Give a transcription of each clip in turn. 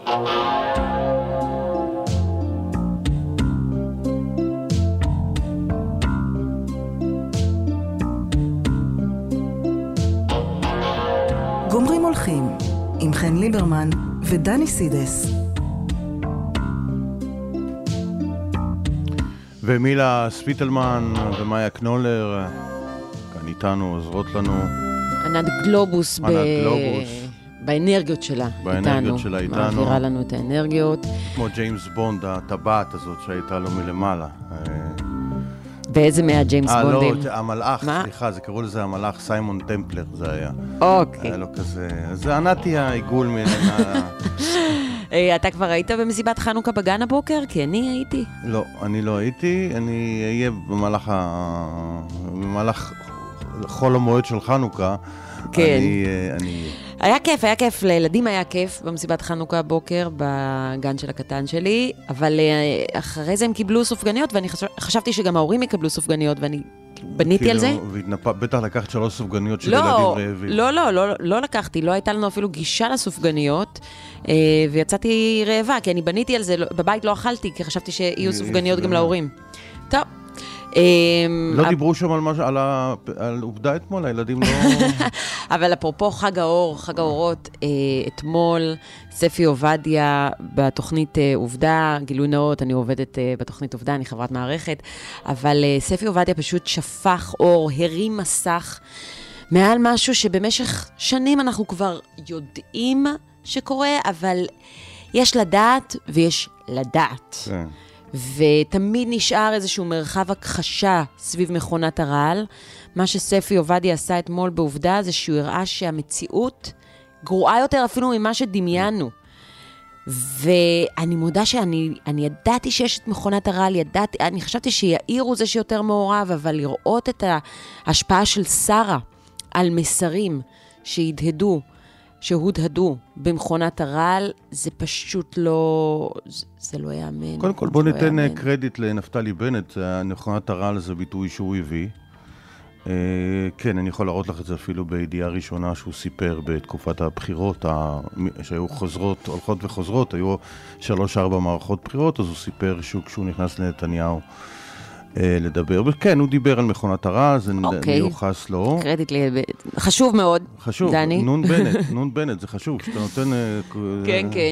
גומרים הולכים עם חן ליברמן ודני סידס. ומילה ספיטלמן ומאיה קנולר כאן איתנו, עוזרות לנו. ענת גלובוס, באנרגיות שלה איתנו. מעבירה לנו את האנרגיות. כמו ג'יימס בונד, הטבעת הזאת שהייתה לו מלמעלה. באיזה מאה ג'יימס בונדים? לא, המלאך, סליחה, זה קראו לזה המלאך, סיימון טמפלר זה היה. אוקיי. היה לו כזה, זה ענתי העיגול ממנה. אתה כבר היית במסיבת חנוכה בגן הבוקר? כי אני הייתי. לא, אני לא הייתי, אני אהיה במהלך חול המועד של חנוכה. כן. היה כיף, לילדים היה כיף במסיבת חנוכה בוקר בגן של הקטן שלי, אבל אחרי זה הם קיבלו סופגניות, ואני חשבתי שגם ההורים יקבלו סופגניות, ואני בניתי על זה. בטח לקחת 3 סופגניות של ילדים רעבים. לא לקחתי, לא הייתה לנו אפילו גישה לסופגניות, ויצאתי רעבה, כי אני בניתי על זה, בבית לא אכלתי, כי חשבתי שיהיו סופגניות גם להורים. טוב. לא דיברו שם על עובדה אתמול, הילדים לא... אבל אפרופו חג האורות, אתמול ספי עובדיה בתוכנית עובדה, גילוי נאות, אני עובדת בתוכנית עובדה, אני חברת מערכת, אבל ספי עובדיה פשוט שפך אור, הרים מסך, מעל משהו שבמשך שנים אנחנו כבר יודעים שקורה, אבל יש לדעת ויש לדעת. כן. ותמיד נשאר איזשהו מרחב הכחשה סביב מכונת הרעל. מה שספי עובדיה עשה אתמול בעובדה זה שהוא הראה שהמציאות גרועה יותר אפילו ממה שדמיינו. ואני מודה שאני ידעתי שיש את מכונת הרעל, אני חשבתי שיאיר הוא זה שיותר מעורב, אבל לראות את ההשפעה של שרה על מסרים שהודהדו במכונת הרעל, זה פשוט לא, זה לא יאמן. קודם כל בוא ניתן קרדיט לנפתלי בנט, מכונת הרעל זה ביטוי שהוא הביא. כן, אני יכול להראות לך את זה אפילו בידיעה ראשונה שהוא סיפר בתקופת הבחירות, שהיו הולכות וחוזרות, היו 3-4 מערכות בחירות, אז הוא סיפר כשהוא נכנס לנתניהו לדבר, וכן, הוא דיבר על מכונת הרעל, זה מיוחס לו. קרדיט לי, חשוב מאוד, חשוב, דני. נון בנט, זה חשוב, שאתה נותן... כן, כן.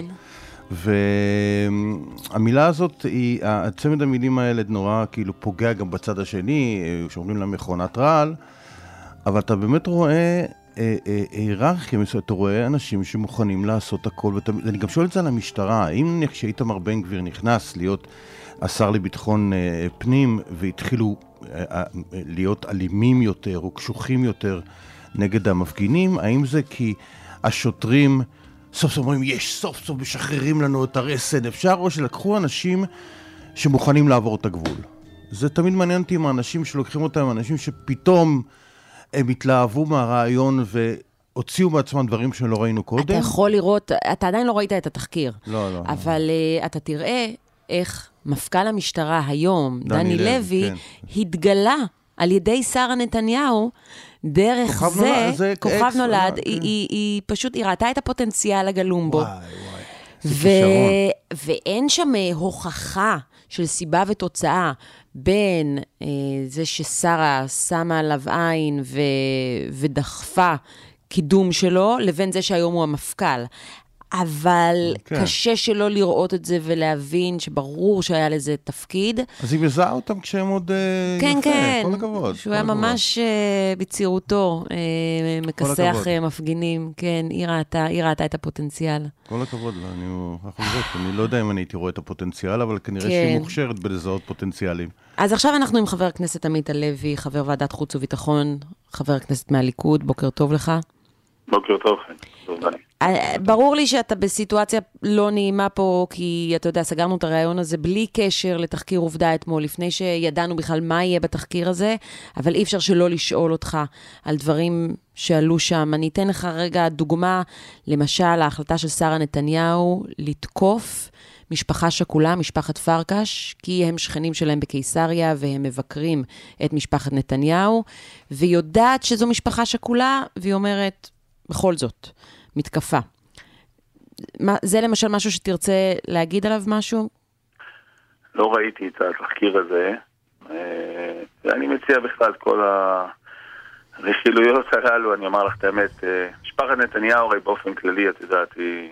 והמילה הזאת, הצמד המילים האלה נורא כאילו פוגע גם בצד השני, שאומרים לה מכונת רעל, אבל אתה באמת רואה היררכיה, אתה רואה אנשים שמוכנים לעשות הכל, ואני גם שואל את זה על המשטרה, אם כשאיתמר בן גביר נכנס להיות השר לביטחון פנים, והתחילו להיות אלימים יותר או קשוחים יותר נגד המפגינים, האם זה כי השוטרים סוף סוף אומרים, סוף סוף משחררים לנו את הרסן, אפשר, או שלקחו אנשים שמוכנים לעבור את הגבול? זה תמיד מעניין אותי עם האנשים שלוקחים אותם, אנשים שפתאום הם התלהבו מהרעיון והוציאו בעצמם דברים שלא ראינו קודם. אתה יכול לראות, אתה עדיין לא ראית את התחקיר. לא. אבל אתה תראה איך מפכ"ל המשטרה היום, דני לוי, התגלה על ידי שרה נתניהו, דרך זה, כוכב נולד, היא פשוט, היא ראתה את הפוטנציאל הגלום בו. ואין שם הוכחה של סיבה ותוצאה בין זה ששרה שמה עליו עין ודחפה קידום שלו, לבין זה שהיום הוא המפכ"ל. אבל קשה שלא לראות את זה ולהבין שברור שהיה לזה תפקיד. אז היא מזהה אותם כשהם עוד כן, יפה, כן, כל הכבוד. שהוא היה ממש בצירותו, מכסח מפגינים, כן, היא ראתה את הפוטנציאל. כל הכבוד, אני לא יודע אם אני הייתי רואה את הפוטנציאל, אבל כנראה שהיא מוכשרת בלזהות פוטנציאלים. אז עכשיו אנחנו עם חבר הכנסת עמית הלוי, חבר ועדת חוץ וביטחון, חבר הכנסת מהליכוד, בוקר טוב לך. בוקר טוב, טוב דני. ברור לי שאתה בסיטואציה לא נעימה פה, כי אתה יודע, סגרנו את הרעיון הזה בלי קשר לתחקיר עובדה אתמול, לפני שידענו בכלל מה יהיה בתחקיר הזה, אבל אי אפשר שלא לשאול אותך על דברים שעלו שם. אני אתן לך רגע דוגמה, למשל, ההחלטה של שרה נתניהו לתקוף משפחה שכולה, משפחת פרקש, כי הם שכנים שלהם בקיסריה, והם מבקרים את משפחת נתניהו, ויודעת שזו משפחה שכולה, והיא אומרת, בכל זאת, מתקפה. זה למשל משהו שתרצה להגיד עליו משהו? לא ראיתי את התחקיר הזה. אני מציע בכלל כל הרכילויות הללו, אני אומר לך את האמת, משפחת נתניהו הרי באופן כללי, את יודעת, היא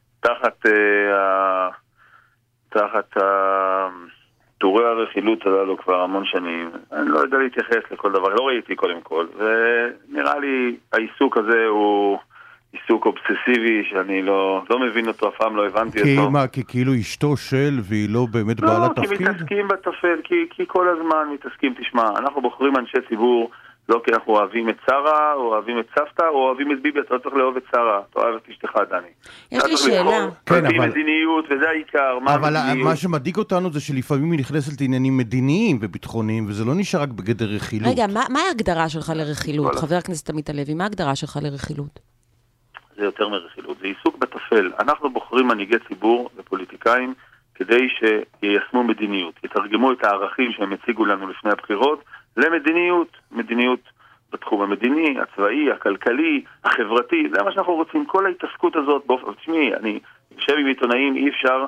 תחת תורי הרכילות הללו כבר המון שנים. אני לא יודע להתייחס לכל דבר, לא ראיתי קודם כל, ונראה לי העיסוק הזה הוא עיסוק אובססיבי שאני לא מבין אותו, אף פעם לא הבנתי אותו. מה, כי כאילו אשתו של והיא לא באמת בעלת תפקיד? לא, כי מתעסקים בתפל, כי כל הזמן מתעסקים, תשמע, אנחנו בוחרים אנשי ציבור, לא כי אנחנו אוהבים את שרה, או אוהבים את סבתא, או אוהבים את ביבי, אתה לא צריך לאהוב את שרה, אתה אוהב את אשתך, דני. יש לי שאלה. כן, אבל... מדיניות, וזה העיקר, מה אבל המדיניות? מה שמדאיג אותנו זה שלפעמים היא נכנסת לעניינים מדיניים וביטחוניים, וזה לא נשאר רק בגדר רכילות. רגע, מה ההגדרה שלך לרכילות? חבר הכנסת עמית הלוי, מה ההגדרה שלך לרכילות? זה יותר מרכילות, זה עיסוק בתפל. אנחנו בוחרים מנהיגי ציבור ופוליטיקאים כדי שיישמו מדיניות, יתרגמו את הערכים שהם הציגו לנו לפני הבחירות למדיניות, מדיניות בתחום המדיני, הצבאי, הכלכלי, החברתי, זה מה שאנחנו רוצים, כל ההתעסקות הזאת, תשמעי, אני יושב עם עיתונאים, אי אפשר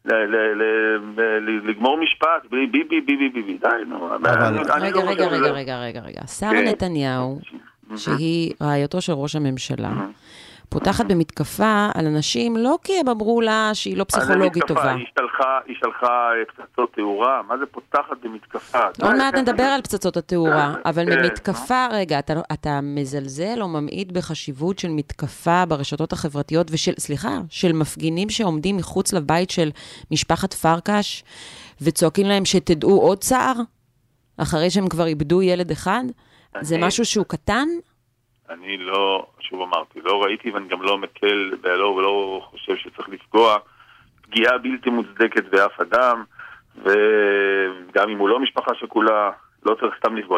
לגמור משפט, ביבי, ביבי, ביבי, די, נו. רגע, שרה נתניהו, שהיא רעייתו של ראש הממשלה, פותחת במתקפה על אנשים, לא כי הם אמרו לה שהיא לא פסיכולוגית טובה. היא שלחה פצצות תאורה, מה זה פותחת במתקפה? עוד מעט נדבר על פצצות התאורה, אבל ממתקפה, רגע, אתה מזלזל או ממעיט בחשיבות של מתקפה ברשתות החברתיות, של מפגינים שעומדים מחוץ לבית של משפחת פרקש, וצועקים להם שתדעו עוד צער, אחרי שהם כבר איבדו ילד אחד? זה משהו שהוא קטן? אני לא, שוב אמרתי, לא ראיתי ואני גם לא מקל ולא חושב שצריך לפגוע פגיעה בלתי מוצדקת באף אדם, וגם אם הוא לא משפחה שכולה, לא צריך סתם לפגוע.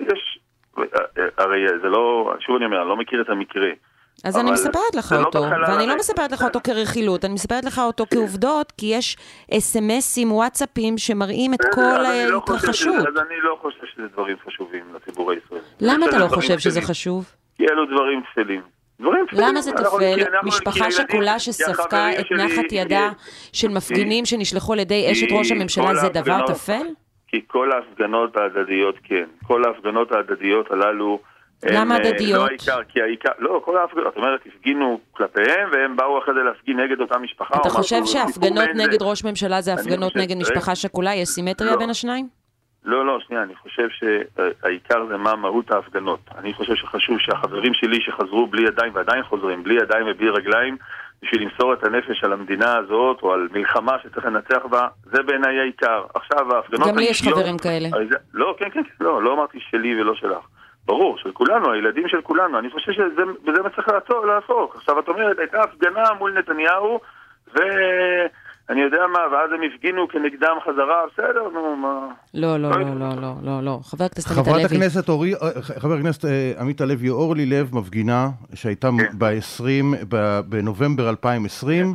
הרי זה לא, שוב אני אומר, אני לא מכיר את המקרה. אז אני מספרת לך אותו, ואני לא מספרת לך אותו כרכילות, אני מספרת לך אותו כעובדות, כי יש אס-אמסים, וואטסאפים שמראים את כל ההתרחשות. אז אני לא חושב שזה דברים חשובים לציבור הישראלי. למה אתה לא חושב שזה חשוב? כי אלו דברים תפלים. למה זה תפל? משפחה שכולה שספקה את נחת ידה של מפגינים שנשלחו על ידי אשת ראש הממשלה, זה דבר תפל? כי כל ההפגנות ההדדיות, כן. כל ההפגנות ההדדיות הללו... למה הדדיות? לא, כל ההפגנות, זאת אומרת, הפגינו כלפיהם, והם באו אחרי זה להפגין נגד אותה משפחה. אתה חושב שההפגנות נגד ראש ממשלה זה הפגנות נגד משפחה שכולה? יש סימטריה בין השניים? לא, שנייה, אני חושב שהעיקר זה מה מהות ההפגנות. אני חושב שחשוב שהחברים שלי שחזרו בלי ידיים ועדיין חוזרים, בלי ידיים ובלי רגליים, בשביל למסור את הנפש על המדינה הזאת, או על מלחמה שצריך לנצח בה, זה בעיניי העיקר. עכשיו ההפגנות... גם לי יש חברים כאלה. לא, כן, לא אמרתי שלי ולא שלך. ברור, של כולנו, הילדים של כולנו. אני חושב שזה מה צריך לעסוק. עכשיו את אומרת, הייתה הפגנה מול נתניהו, אני יודע מה, ואז הם הפגינו כנגדם חזרה, בסדר, נו, מה... לא. חבר הכנסת עמית הלוי, אורלי לב, מפגינה שהייתה בנובמבר 2020,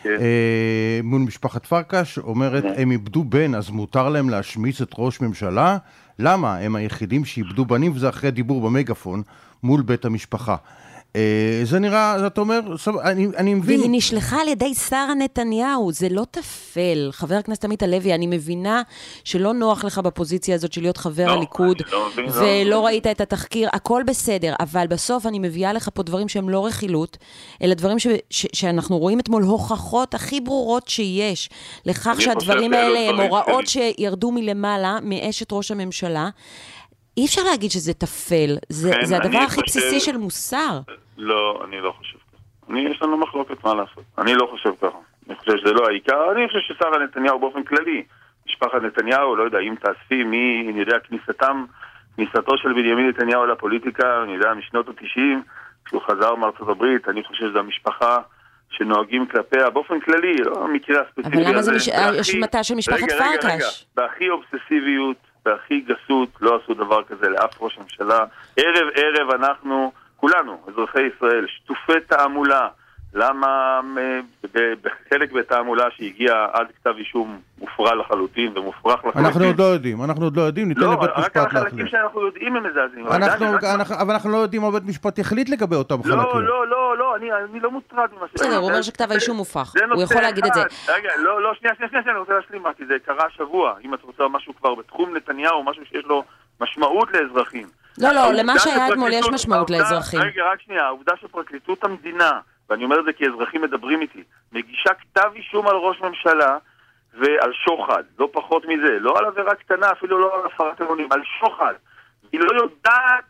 מול משפחת פרקש, אומרת, הם איבדו בן, אז מותר להם להשמיץ את ראש ממשלה? למה? הם היחידים שאיבדו בנים, וזה אחרי דיבור במגפון מול בית המשפחה. זה נראה, אתה אומר, אני מבין. והיא נשלחה על ידי שרה נתניהו, זה לא תפל. חבר הכנסת עמית הלוי, אני מבינה שלא נוח לך בפוזיציה הזאת של להיות חבר הליכוד, ולא ראית את התחקיר, הכל בסדר, אבל בסוף אני מביאה לך פה דברים שהם לא רכילות, אלא דברים שאנחנו רואים אתמול הוכחות הכי ברורות שיש, לכך שהדברים האלה הם הוראות שירדו מלמעלה, מאשת ראש הממשלה. אי אפשר להגיד שזה תפל, זה הדבר הכי בסיסי של מוסר. לא, אני לא חושב ככה. יש לנו מחלוקת מה לעשות. אני לא חושב ככה. אני חושב שזה לא העיקר. אני חושב ששרה נתניהו באופן כללי, משפחת נתניהו, לא יודע, אם תאספי אני יודע, כניסתו של בנימין נתניהו לפוליטיקה, אני יודע, משנות ה-90, כשהוא חזר מארצות הברית, אני חושב שזו המשפחה שנוהגים כלפיה באופן כללי, לא מקרה הספציפי. אבל למה זה אשמתה של משפחת פרקש? בהכי אובססיביות, והכי גסות, לא עשו דבר כזה לאף ראש ממשלה. ערב אנחנו, כולנו, אזרחי ישראל, שטופי תעמולה. למה בחלק בתעמולה שהגיעה עד כתב אישום מופרע לחלוטין ומופרך לחלוטין. אנחנו עוד לא יודעים, ניתן לבית משפט להחליט. רק על החלקים שאנחנו יודעים הם מזעזעים. אבל אנחנו לא יודעים מה בית משפט יחליט לגבי אותם חלקים. לא, אני לא מוטרד ממה ש... בסדר, הוא אומר שכתב האישום מופרך, הוא יכול להגיד את זה. רגע, לא, שנייה, אני רוצה להשלים מה, כי זה קרה שבוע, אם את רוצה משהו כבר בתחום נתניהו, משהו שיש לו משמעות לאזרחים. לא, למה שהיה אתמול יש משמעות לאזרחים. רגע, רק שנייה, העובדה שפרקליטות המדינה, ואני אומר את זה כי אזרחים מדברים איתי, מגישה כתב אישום על ראש ממשלה ועל שוחד, לא פחות מזה, לא על עבירה קטנה, אפילו לא על הפרת אמונים, על שוחד. היא לא יודעת,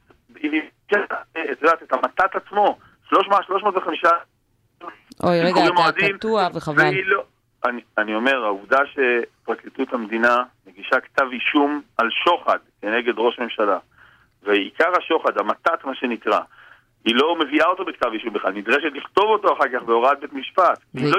את יודעת, את המתת עצמו, 305... אוי, רגע, אתה קטוע וחבל. אני אומר, העובדה שפרקליטות המדינה מגישה כתב אישום על שוחד כנגד ראש ממשלה, ועיקר השוחד, המתת מה שנקרא, היא לא מביאה אותו בכתב אישום בכלל, נדרשת לכתוב אותו אחר כך בהוראת בית משפט.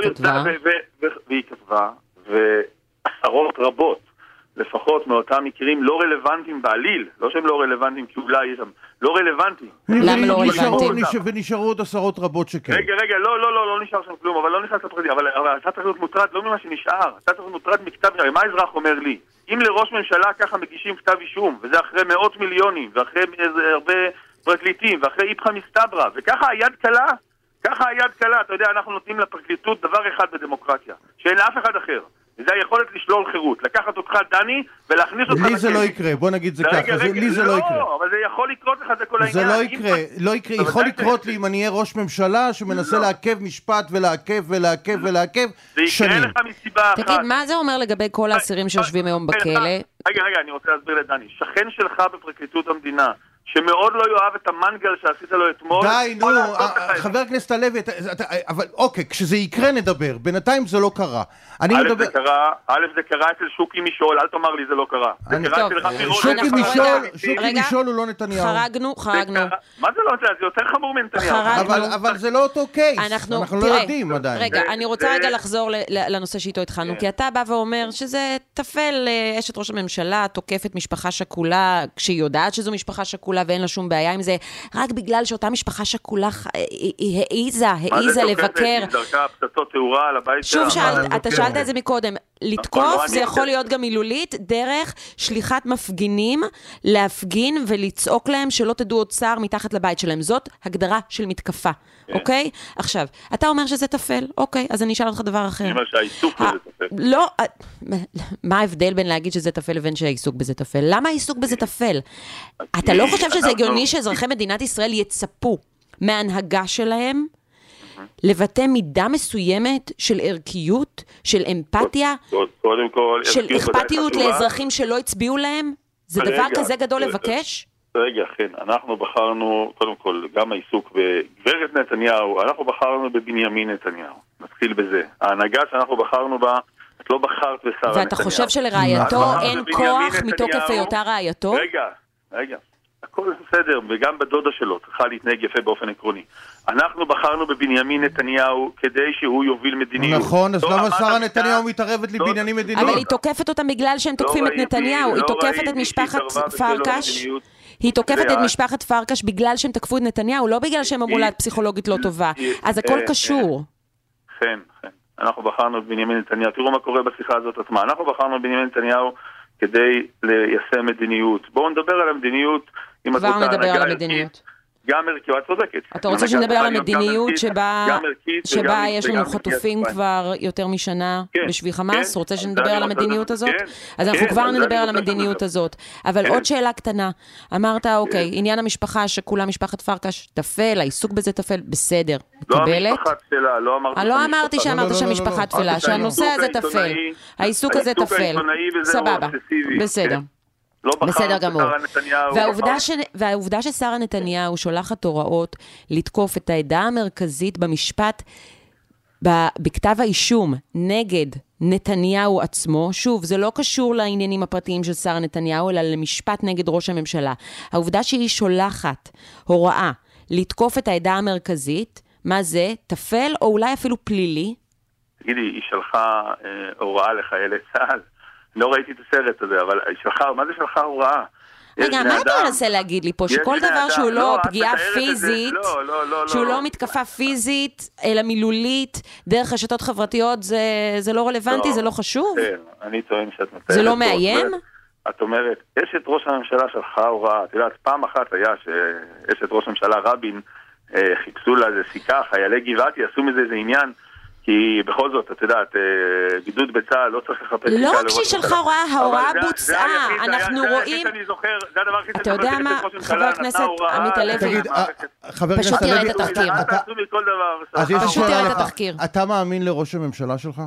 והיא כתבה, ועשרות רבות, לפחות מאותם מקרים לא רלוונטיים בעליל, לא שהם לא רלוונטיים כי אולי יש שם, לא רלוונטיים. למה לא רלוונטיים? ונשארו עוד עשרות רבות שכן. רגע, לא נשאר שם כלום, אבל לא נכנס לפרטים, אבל אתה צריך להיות מוטרד, לא ממה שנשאר, אתה צריך להיות מוטרד מכתב, מה האזרח אומר לי? אם לראש ממשלה ככה מגישים כתב אישום, וזה אחרי מאות מיליונים, ואחרי הרבה פרקליטים, ואחרי איפכא מסתברא, וככה היד קלה, אתה יודע, אנחנו נותנים לפרקליטות דבר אחד בדמוקרטיה, שאין לאף אחד אחר. וזה היכולת לשלול חירות, לקחת אותך דני ולהכניס אותך... לי זה לא יקרה, בוא נגיד זה ככה, לי זה לא יקרה. לא, אבל זה יכול לקרות לך, זה כל העניין. זה לא יקרה, יכול לקרות לי אם אני אהיה ראש ממשלה שמנסה לעכב משפט ולעכב שנים. זה יקרה לך מסיבה אחת. תגיד, מה זה אומר לגבי כל האסירים שיושבים היום בכלא? רגע, אני רוצה להסביר לדני. שכן שלך בפרקליטות המדינה, שמאוד לא יאהב את המנגל שעשית לו אתמול. די, נו, חבר הכנסת הלוי, אבל אוקיי, כשזה יקרה נדבר, בינתיים זה לא קרה. זה קרה אצל שוקי משול, אל תאמר לי זה לא קרה. שוקי משול הוא לא נתניהו. חרגנו. מה זה לא נתניהו? זה יותר חמור מנתניהו. אבל זה לא אותו קייס, אנחנו לא יודעים עדיין. רגע, אני רוצה רגע לחזור לנושא שאיתו התחלנו, כי אתה בא ואומר שזה תפל אשת ראש הממשלה, תוקפת משפחה שכולה, כשהיא יודעת שזו משפחה שכולה ואין לה שום בעיה עם זה, רק בגלל שאותה משפחה שכולה היא העיזה לבקר. שוב, אתה שאלת את זה מקודם, לתקוף זה יכול להיות גם מילולית, דרך שליחת מפגינים להפגין ולצעוק להם שלא תדעו עוד שר מתחת לבית שלהם. זאת הגדרה של מתקפה, אוקיי? עכשיו, אתה אומר שזה תפל, אוקיי, אז אני אשאל אותך דבר אחר. אני אומר שהעיסוק בזה תפל. לא, מה ההבדל בין להגיד שזה תפל לבין שהעיסוק בזה תפל? למה העיסוק בזה תפל? אתה לא חושב שזה הגיוני שאזרחי מדינת ישראל יצפו מההנהגה שלהם לבטא מידה מסוימת של ערכיות, של אמפתיה, של אכפתיות לאזרחים שלא הצביעו להם? זה דבר כזה גדול לבקש? רגע, כן, אנחנו בחרנו, קודם כל, גם העיסוק בגברת נתניהו, אנחנו בחרנו בבנימין נתניהו. נתחיל בזה. ההנהגה שאנחנו בחרנו בה, את לא בחרת בשרה נתניהו. ואתה חושב שלרעייתו אין כוח מתוקף היותה רעייתו? רגע. הכל בסדר, וגם בדודה שלו צריכה להתנהג יפה באופן עקרוני. אנחנו בחרנו בבנימין נתניהו כדי שהוא יוביל מדיניות. נכון, אז למה שרה נתניהו מתערבת לי בעניינים מדיניים? אבל היא תוקפת אותם בגלל שהם תוקפים את נתניהו. היא תוקפת את משפחת פרקש. היא תוקפת את משפחת פרקש בגלל שהם תקפו את נתניהו, לא בגלל שהם אמרו לה פסיכולוגית לא טובה. אז הכל קשור. כן. אנחנו בחרנו בבנימין נתניהו. תראו מה קורה בשיחה הזאת עצמה. אנחנו בחרנו בבנימין נתניהו כדי ליישם מדיניות. בואו נדבר על המדיניות. כבר נדבר על המדיניות. גם ערכית, את צודקת. אתה רוצה שנדבר על המדיניות שבה יש לנו חטופים כבר יותר משנה בשבי חמאס? רוצה שנדבר על המדיניות הזאת? אז אנחנו כבר נדבר על המדיניות הזאת. אבל עוד שאלה קטנה. אמרת, אוקיי, עניין המשפחה שכולה משפחת פרקש תפל, העיסוק בזה תפל, בסדר. מקבלת? לא אמרתי שאמרת שהמשפחה תפלה, שהנושא הזה תפל. העיסוק הזה תפל. סבבה. בסדר. בסדר גמור. והעובדה ששרה נתניהו שולחת הוראות לתקוף את העדה המרכזית במשפט, בכתב האישום נגד נתניהו עצמו, שוב, זה לא קשור לעניינים הפרטיים של שרה נתניהו, אלא למשפט נגד ראש הממשלה. העובדה שהיא שולחת הוראה לתקוף את העדה המרכזית, מה זה? תפל או אולי אפילו פלילי? תגידי, היא שלחה הוראה לחיילי צה"ל. לא ראיתי את הסרט הזה, אבל מה זה שלחה הוראה? רגע, מה אתה מנסה להגיד לי פה? שכל דבר שהוא לא פגיעה פיזית, שהוא לא מתקפה פיזית, אלא מילולית, דרך רשתות חברתיות, זה לא רלוונטי, זה לא חשוב? כן, אני טוען שאת מתארת. זה לא מאיים? את אומרת, אשת ראש הממשלה שלך הוראה, את יודעת, פעם אחת היה שאשת ראש הממשלה רבין, חיפשו לה איזה סיכה, חיילי גבעתי, עשו מזה איזה עניין, כי בכל זאת, את יודעת, גדוד בצה"ל לא צריך לחפש... לא רק שהיא שלך הוראה, ההוראה בוצעה, אנחנו רואים... זה הדבר הכי אתה יודע מה, חבר הכנסת עמית הלוי, תגיד, חבר הכנסת פשוט תראה הלוי, את התחקיר. אז יש פשוט שאלה תראה את לך, התחקיר. אתה מאמין לראש הממשלה שלך?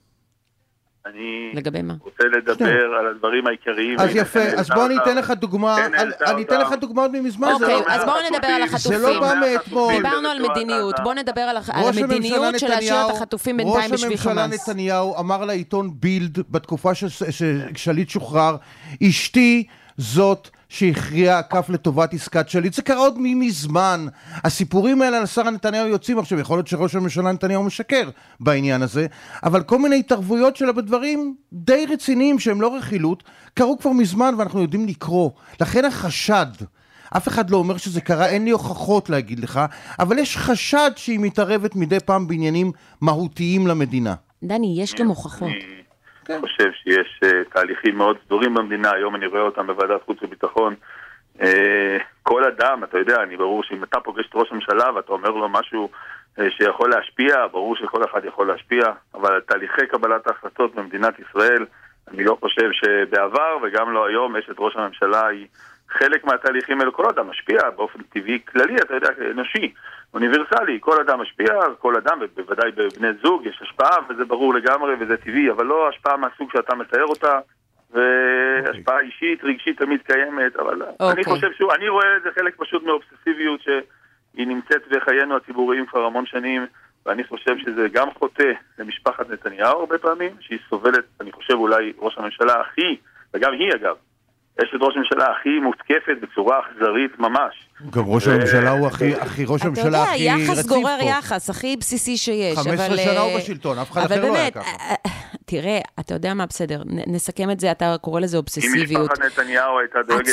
אני לגבי מה? רוצה לדבר על הדברים העיקריים. אז יפה, אז בוא אני אתן לך דוגמה, אני אתן לך דוגמאות ממזמן. אוקיי, אז בואו נדבר על החטופים. זה לא בא מאתמול. דיברנו על מדיניות, בואו נדבר על המדיניות של להשאיר את החטופים בינתיים בשביל ראש הממשלה חמאס. נתניהו אמר לעיתון בילד בתקופה ששליט שוחרר, אשתי זאת שהכריעה כף לטובת עסקת שליט. זה קרה עוד מזמן. הסיפורים האלה על שרה נתניהו יוצאים עכשיו, יכול להיות שראש הממשלה נתניהו משקר בעניין הזה, אבל כל מיני התערבויות שלה בדברים די רציניים שהם לא רכילות, קרו כבר מזמן ואנחנו יודעים לקרוא. לכן החשד, אף אחד לא אומר שזה קרה, אין לי הוכחות להגיד לך, אבל יש חשד שהיא מתערבת מדי פעם בעניינים מהותיים למדינה. דני, יש גם הוכחות. אני חושב שיש תהליכים מאוד סדורים במדינה, היום אני רואה אותם בוועדת חוץ וביטחון. כל אדם, אתה יודע, אני ברור שאם אתה פוגש את ראש הממשלה ואתה אומר לו משהו שיכול להשפיע, ברור שכל אחד יכול להשפיע, אבל תהליכי קבלת ההחלטות במדינת ישראל, אני לא חושב שבעבר וגם לא היום יש את ראש הממשלה, היא חלק מהתהליכים האלה, כל אדם משפיע באופן טבעי כללי, אתה יודע, אנושי, אוניברסלי, כל אדם משפיע, כל אדם, בוודאי בבני זוג יש השפעה, וזה ברור לגמרי וזה טבעי, אבל לא השפעה מהסוג שאתה מתאר אותה, והשפעה אישית, רגשית תמיד קיימת, אבל אני חושב אני רואה את זה חלק פשוט מאובססיביות שהיא נמצאת בחיינו הציבוריים כבר המון שנים, ואני חושב שזה גם חוטא למשפחת נתניהו הרבה פעמים, שהיא סובלת, אני חושב אולי ראש הממשלה הכי, וגם היא אגב, יש את ראש הממשלה הכי מותקפת בצורה אכזרית ממש. גם ראש הממשלה הוא הכי ראש הממשלה הכי רציף פה. יחס גורר יחס, הכי בסיסי שיש. 15 שנה הוא בשלטון, אף אחד אחר לא היה ככה. תראה, אתה יודע מה בסדר, נסכם את זה, אתה קורא לזה אובססיביות. אם משפחת נתניהו הייתה דואגת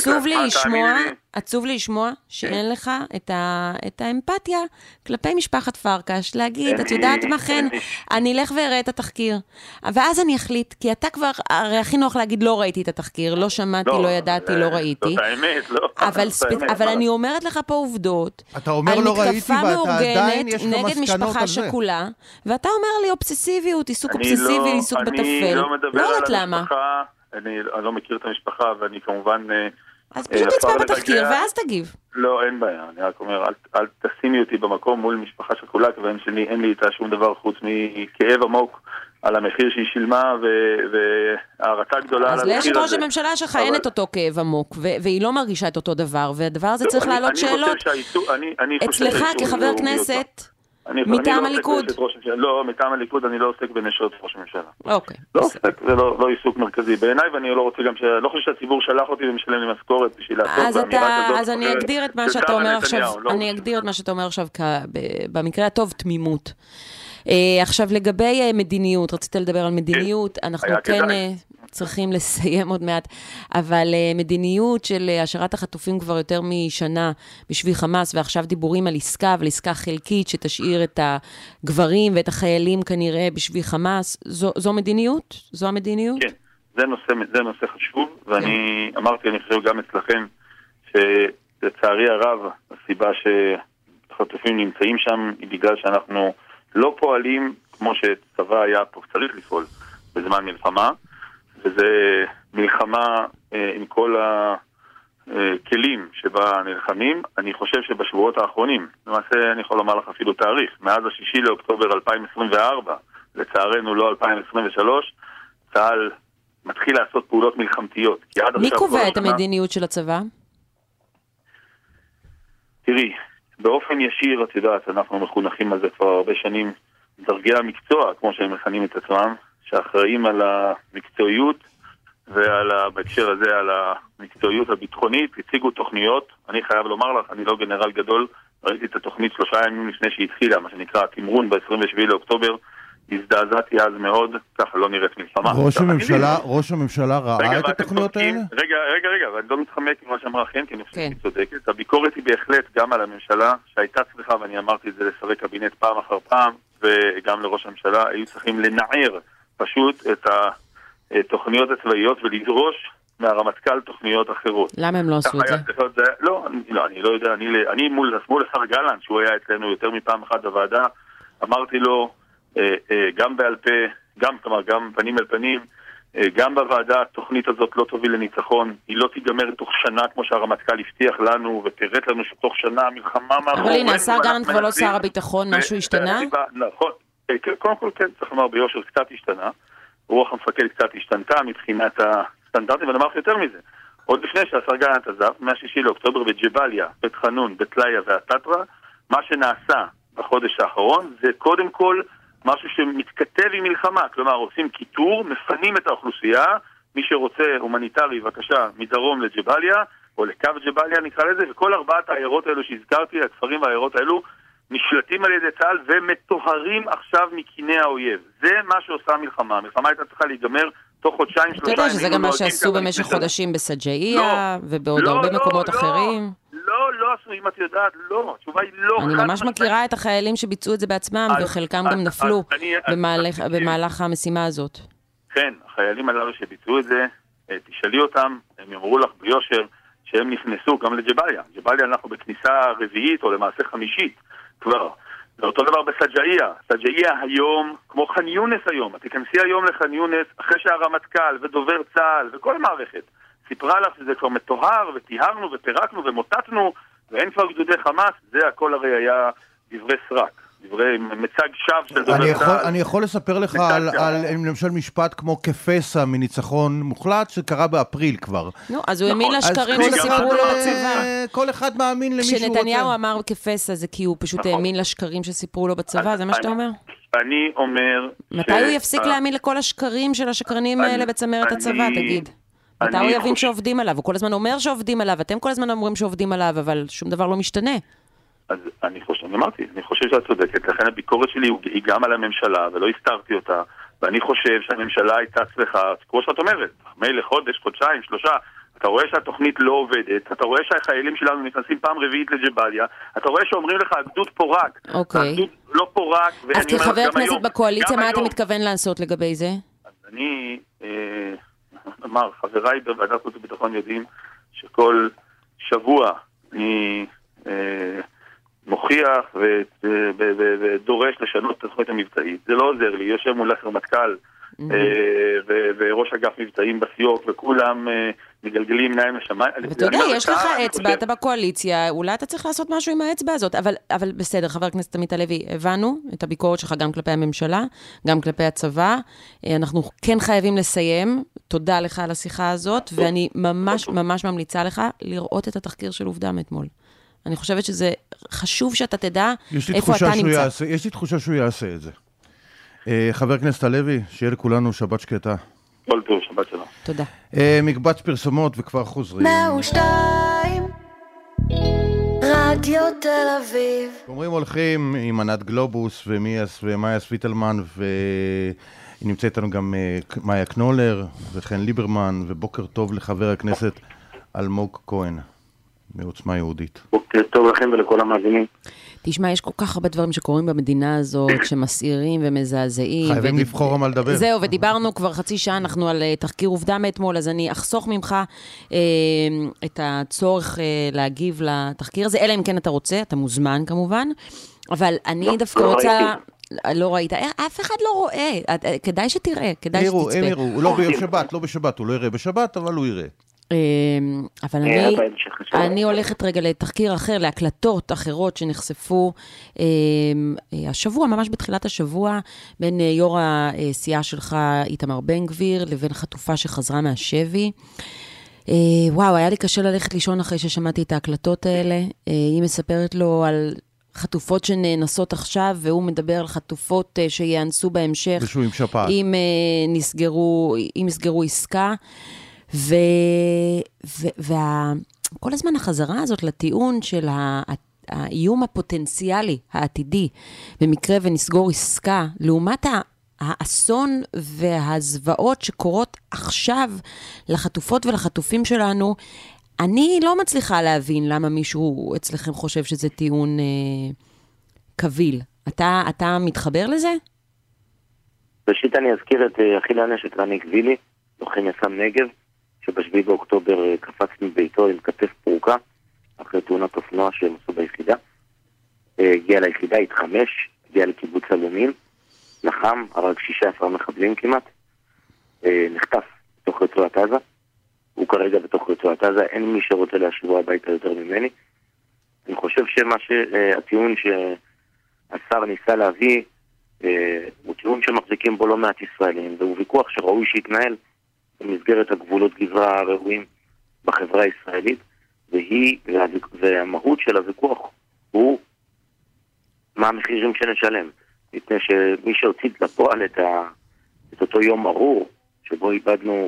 עצוב לי לשמוע שאין לך את האמפתיה כלפי משפחת פרקש, להגיד, את יודעת מה כן, אני אלך ואראה את התחקיר. ואז אני אחליט, כי אתה כבר, הרי הכי נוח להגיד, לא ראיתי את התחקיר, לא שמעתי, לא ידעתי, לא ראיתי. זאת האמת, לא. אבל אני אומרת לך פה עובדות, אתה אומר לא ראיתי ואתה עדיין יש לך מסקנות על זה. נגד משפחה שכולה, ואתה אומר לי אובססיביות, עיסוק אובססיבי, עיסוק בטפל. אני לא מדבר על המשפחה, אני לא מכיר את המשפחה, ואני כמובן... אז פשוט תצפה בתחקיר, ואז תגיב. לא, אין בעיה, אני רק אומר, אל תשימי אותי במקום מול משפחה שכולה, כיוון שאין לי איתה שום דבר חוץ מכאב עמוק על המחיר שהיא שילמה, והערכה גדולה על המחיר הזה. אז לאשת ראש הממשלה שלך אין את אותו כאב עמוק, והיא לא מרגישה את אותו דבר, והדבר הזה צריך לעלות שאלות. אצלך כחבר כנסת... מטעם הליכוד? לא, מטעם הליכוד אני לא עוסק בנשות ראש הממשלה. אוקיי. לא עוסק, זה לא עיסוק מרכזי בעיניי, ואני לא רוצה גם לא חושב שהציבור שלח אותי ומשלם לי משכורת בשביל לעסוק באמירה כזאת. אז אני אגדיר את מה שאתה אומר עכשיו, במקרה הטוב תמימות. עכשיו לגבי מדיניות, רצית לדבר על מדיניות, אנחנו כן צריכים לסיים עוד מעט, אבל מדיניות של השארת החטופים כבר יותר משנה בשביל חמאס, ועכשיו דיבורים על עסקה, ועל עסקה חלקית שתשאיר את הגברים ואת החיילים כנראה בשביל חמאס, זו מדיניות? זו המדיניות? כן, זה נושא חשוב, ואני אמרתי, אני חושב גם אצלכם, שלצערי הרב, הסיבה שהחטופים נמצאים שם, היא בגלל שאנחנו לא פועלים כמו שצבא היה פה, צריך לפעול בזמן מלחמה, וזה מלחמה עם כל הכלים שבה נלחמים. אני חושב שבשבועות האחרונים, למעשה אני יכול לומר לך אפילו תאריך, מאז ה6 לאוקטובר 2024, לצערנו לא 2023, צה"ל מתחיל לעשות פעולות מלחמתיות. מי קובע את המדיניות של הצבא? תראי, באופן ישיר, את יודעת, אנחנו מחונכים על זה כבר הרבה שנים, דרגי המקצוע, כמו שהם מכנים את עצמם, שאחראים על המקצועיות בהקשר הזה על המקצועיות הביטחונית, הציגו תוכניות. אני חייב לומר לך, אני לא גנרל גדול, ראיתי את התוכנית 3 ימים לפני שהתחילה, מה שנקרא תמרון ב-27 לאוקטובר, הזדעזעתי אז מאוד, ככה לא נראית מלחמה. ראש הממשלה ראה את התוכניות האלה? רגע, ואני לא מתחמק עם מה שאמרה חן, כי אני חושב שהיא צודקת. הביקורת היא בהחלט גם על הממשלה, שהייתה צריכה, ואני אמרתי את זה לשרי קבינט פעם אחר פעם, וגם לראש הממשלה, היו צריכים לנער פשוט את התוכניות הצבאיות ולדרוש מהרמטכ"ל תוכניות אחרות. למה הם לא עשו את זה? לא, אני לא יודע, אני מול השר גלנט, שהוא היה אצלנו יותר מפעם אחת בוועדה, אמרתי לו, גם בעל פה, גם פנים אל פנים, גם בוועדה התוכנית הזאת לא תוביל לניצחון, היא לא תיגמר תוך שנה כמו שהרמטכ"ל הבטיח לנו ופירט לנו שתוך שנה המלחמה מאחורינו. אבל הנה, השר גלנט כבר לא שר הביטחון, משהו השתנה? נכון, קודם כל כן, צריך לומר ביושר, קצת השתנה, רוח המפקד קצת השתנתה מבחינת הסטנדרטים, ואני אמרתי יותר מזה. עוד לפני שהשר גלנט עזב, מה-6 לאוקטובר בג'באליה, בית חנון, בטליה והטטרה, מה שנעשה בחודש האחרון זה קודם כל משהו שמתכתב עם מלחמה, כלומר עושים כיתור, מפנים את האוכלוסייה, מי שרוצה הומניטרי, בבקשה, מדרום לג'באליה, או לקו ג'באליה נקרא לזה, וכל 4 העיירות האלו שהזכרתי, הכפרים והעיירות האלו, נשלטים על ידי צה"ל ומטוהרים עכשיו מקיני האויב. זה מה שעושה המלחמה. המלחמה הייתה צריכה להיגמר תוך חודשיים, 3 אתה יודע שזה גם מה שעשו במשך חודשים בסג'איה, ובעוד הרבה מקומות אחרים. לא עשו, אם את יודעת, לא. התשובה היא לא. אני ממש מכירה את החיילים שביצעו את זה בעצמם, וחלקם גם נפלו במהלך המשימה הזאת. כן, החיילים הללו שביצעו את זה, תשאלי אותם, הם יאמרו לך ביושר, שהם נכנסו גם לג'באליה. ג'באליה אנחנו בכניסה רביעית, או למעשה 5 כבר. זה אותו דבר בסג'איה. סג'איה היום, כמו ח'אן יונס היום, את תיכנסי היום לח'אן יונס, אחרי שהרמטכ"ל ודובר צה"ל וכל המערכת סיפרה לך שזה כבר מטוהר, וטיהרנו ופירקנו ומוטטנו, ואין כבר גדודי חמאס, זה הכל הרי היה דברי סרק, דברי מצג שווא של דובר צה"ל. אני יכול לספר לך על למשל משפט כמו כפסע מניצחון מוחלט, שקרה באפריל כבר. נו, אז הוא האמין לשקרים שסיפרו לו בצבא. כל אחד מאמין למי שהוא רוצה. כשנתניהו אמר כפסע, זה כי הוא פשוט האמין לשקרים שסיפרו לו בצבא, זה מה שאתה אומר? אני אומר... מתי הוא יפסיק להאמין לכל השקרים של השקרנים האלה בצמרת הצבא, תגיד? מתי הוא יבין שעובדים עליו? הוא כל הזמן אומר שעובדים עליו, אתם כל הזמן אומרים שעובדים עליו, אבל שום דבר לא משתנה. אז אני חושב שאת צודקת, לכן הביקורת שלי היא גם על הממשלה, ולא הסתרתי אותה, ואני חושב שהממשלה הייתה צריכה, כמו שאת אומרת, מילא חודש, חודשיים, 3, אתה רואה שהתוכנית לא עובדת, אתה רואה שהחיילים שלנו נכנסים פעם רביעית לג'באליה, אתה רואה שאומרים לך, הגדוד פורק, הגדוד לא פורק, אז כחבר כנסת בקואליציה, מה אתה מתכוון לעשות לגבי זה? אז אני... אמר, חבריי בוועדת חוץ וביטחון יודעים שכל שבוע אני מוכיח ודורש לשנות את התוכנית המבצעית. זה לא עוזר לי, יושב מול הרמטכ"ל וראש אגף מבצעים בסיוק, וכולם מגלגלים עיניים לשמיים. ואתה יודע, יש לך אצבע, אתה בקואליציה, אולי אתה צריך לעשות משהו עם האצבע הזאת, אבל בסדר, חבר הכנסת עמית הלוי, הבנו את הביקורת שלך גם כלפי הממשלה, גם כלפי הצבא, אנחנו כן חייבים לסיים, תודה לך על השיחה הזאת, ואני ממש ממש ממליצה לך לראות את התחקיר של עובדה מאתמול. אני חושבת שזה חשוב שאתה תדע איפה אתה נמצא. יש לי תחושה שהוא יעשה את זה. חבר הכנסת הלוי, שיהיה לכולנו שבת שקטה. כל טוב, שבת שלום. תודה. מקבץ פרסומות וכבר חוזרים. 102 רדיו תל אביב. אומרים הולכים עם ענת גלובוס ומאיה סוויטלמן, והיא נמצאת איתנו גם מאיה קנולר וחן ליברמן, ובוקר טוב לחבר הכנסת אלמוג כהן מעוצמה יהודית. בוקר טוב לכם ולכל המאזינים. תשמע, יש כל כך הרבה דברים שקורים במדינה הזאת, שמסעירים ומזעזעים. חייבים לבחור על מה לדבר. זהו, ודיברנו כבר חצי שעה, אנחנו על תחקיר עובדה מאתמול, אז אני אחסוך ממך את הצורך להגיב לתחקיר הזה, אלא אם כן אתה רוצה, אתה מוזמן כמובן, אבל אני דווקא רוצה... לא ראית, אף אחד לא רואה, כדאי שתראה, כדאי שתצפה. הם יראו, הוא לא בשבת, הוא לא יראה בשבת, אבל הוא יראה. אבל אני הולכת רגע לתחקיר אחר, להקלטות אחרות שנחשפו השבוע, ממש בתחילת השבוע, בין יו"ר הסיעה שלך איתמר בן גביר לבין חטופה שחזרה מהשבי. וואו, היה לי קשה ללכת לישון אחרי ששמעתי את ההקלטות האלה. היא מספרת לו על חטופות שנאנסות עכשיו, והוא מדבר על חטופות שיאנסו בהמשך. ושהוא עם שפעת. אם יסגרו עסקה. וכל הזמן החזרה הזאת לטיעון של האיום הפוטנציאלי העתידי, במקרה ונסגור עסקה, לעומת האסון והזוועות שקורות עכשיו לחטופות ולחטופים שלנו, אני לא מצליחה להבין למה מישהו אצלכם חושב שזה טיעון קביל. אתה מתחבר לזה? ראשית אני אזכיר את אחי הנשק רני גבילי, לוחם יס"מ נגב, שב7 באוקטובר קפץ מביתו עם כתף פרוקה, אחרי תאונת אופנוע שהם עשו ביחידה. הגיע ליחידה, התחמש, הגיע לקיבוץ אלונים, לחם, הרג 16 מחבלים כמעט, נחטף בתוך רצועת עזה. הוא כרגע בתוך רצועת עזה, אין מי שרוצה להשיבו הביתה יותר ממני. אני חושב שהטיעון שהשר ניסה להביא, הוא טיעון שמחזיקים בו לא מעט ישראלים, והוא ויכוח שראוי שיתנהל במסגרת הגבולות גזרה הראויים בחברה הישראלית, והמהות של הוויכוח הוא מה המחירים שנשלם. מפני שמי שהוציא לפועל את אותו יום ארור, שבו איבדנו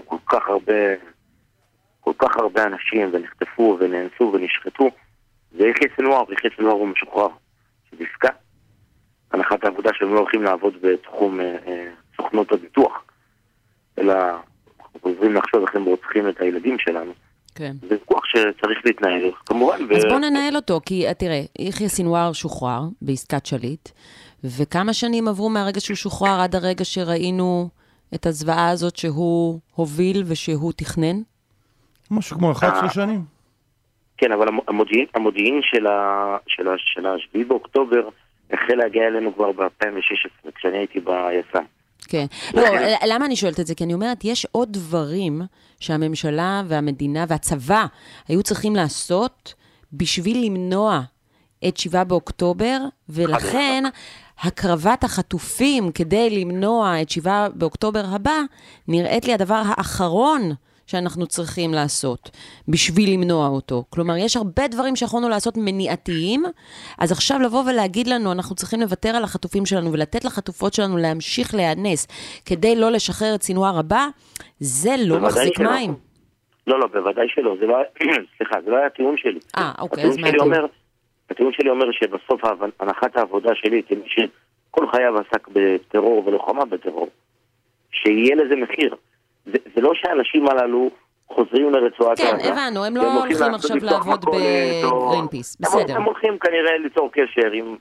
כל כך הרבה אנשים, ונחטפו ונאנסו ונשחטו, זה יחיא סנוואר, ויחיא סנוואר הוא משוחרר, שזה עסקה. הנחת העבודה שהם לא הולכים לעבוד בתחום סוכנות הביטוח, אלא עוזרים לחשוב איך הם רוצחים את הילדים שלנו. כן. זה ויכוח שצריך להתנהל, כמובן. אז בוא ננהל אותו, כי תראה, יחיא סנוואר שוחרר בעסקת שליט, וכמה שנים עברו מהרגע שהוא שוחרר עד הרגע שראינו את הזוועה הזאת שהוא הוביל ושהוא תכנן? משהו כמו 11 שנים. כן, אבל המודיעין של 7 באוקטובר החל להגיע אלינו כבר ב-2016, כשאני הייתי ביס"מ. כן. לא, למה אני שואלת את זה? כי אני אומרת, יש עוד דברים שהממשלה והמדינה והצבא היו צריכים לעשות בשביל למנוע את 7 באוקטובר, ולכן הקרבת החטופים כדי למנוע את 7 באוקטובר הבא, נראית לי הדבר האחרון שאנחנו צריכים לעשות בשביל למנוע אותו. כלומר, יש הרבה דברים שיכולנו לעשות מניעתיים, אז עכשיו לבוא ולהגיד לנו, אנחנו צריכים לוותר על החטופים שלנו, ולתת לחטופות שלנו להמשיך להיאנס, כדי לא לשחרר את סנוואר הבא, זה לא מחזיק מים. לא, בוודאי שלא. זה לא, סליחה, זה לא היה הטיעון שלי. אוקיי, אז מה הטיעון? הטיעון שלי אומר שבסוף הנחת העבודה שלי, כמי שכל חייו עסק בטרור ולוחמה בטרור, שיהיה לזה מחיר. זה לא שהאנשים הללו חוזרים לרצועת עזה. כן, הבנו, הם לא הולכים עכשיו לעבוד בגרינפיס, בסדר. הם הולכים כנראה ליצור קשר עם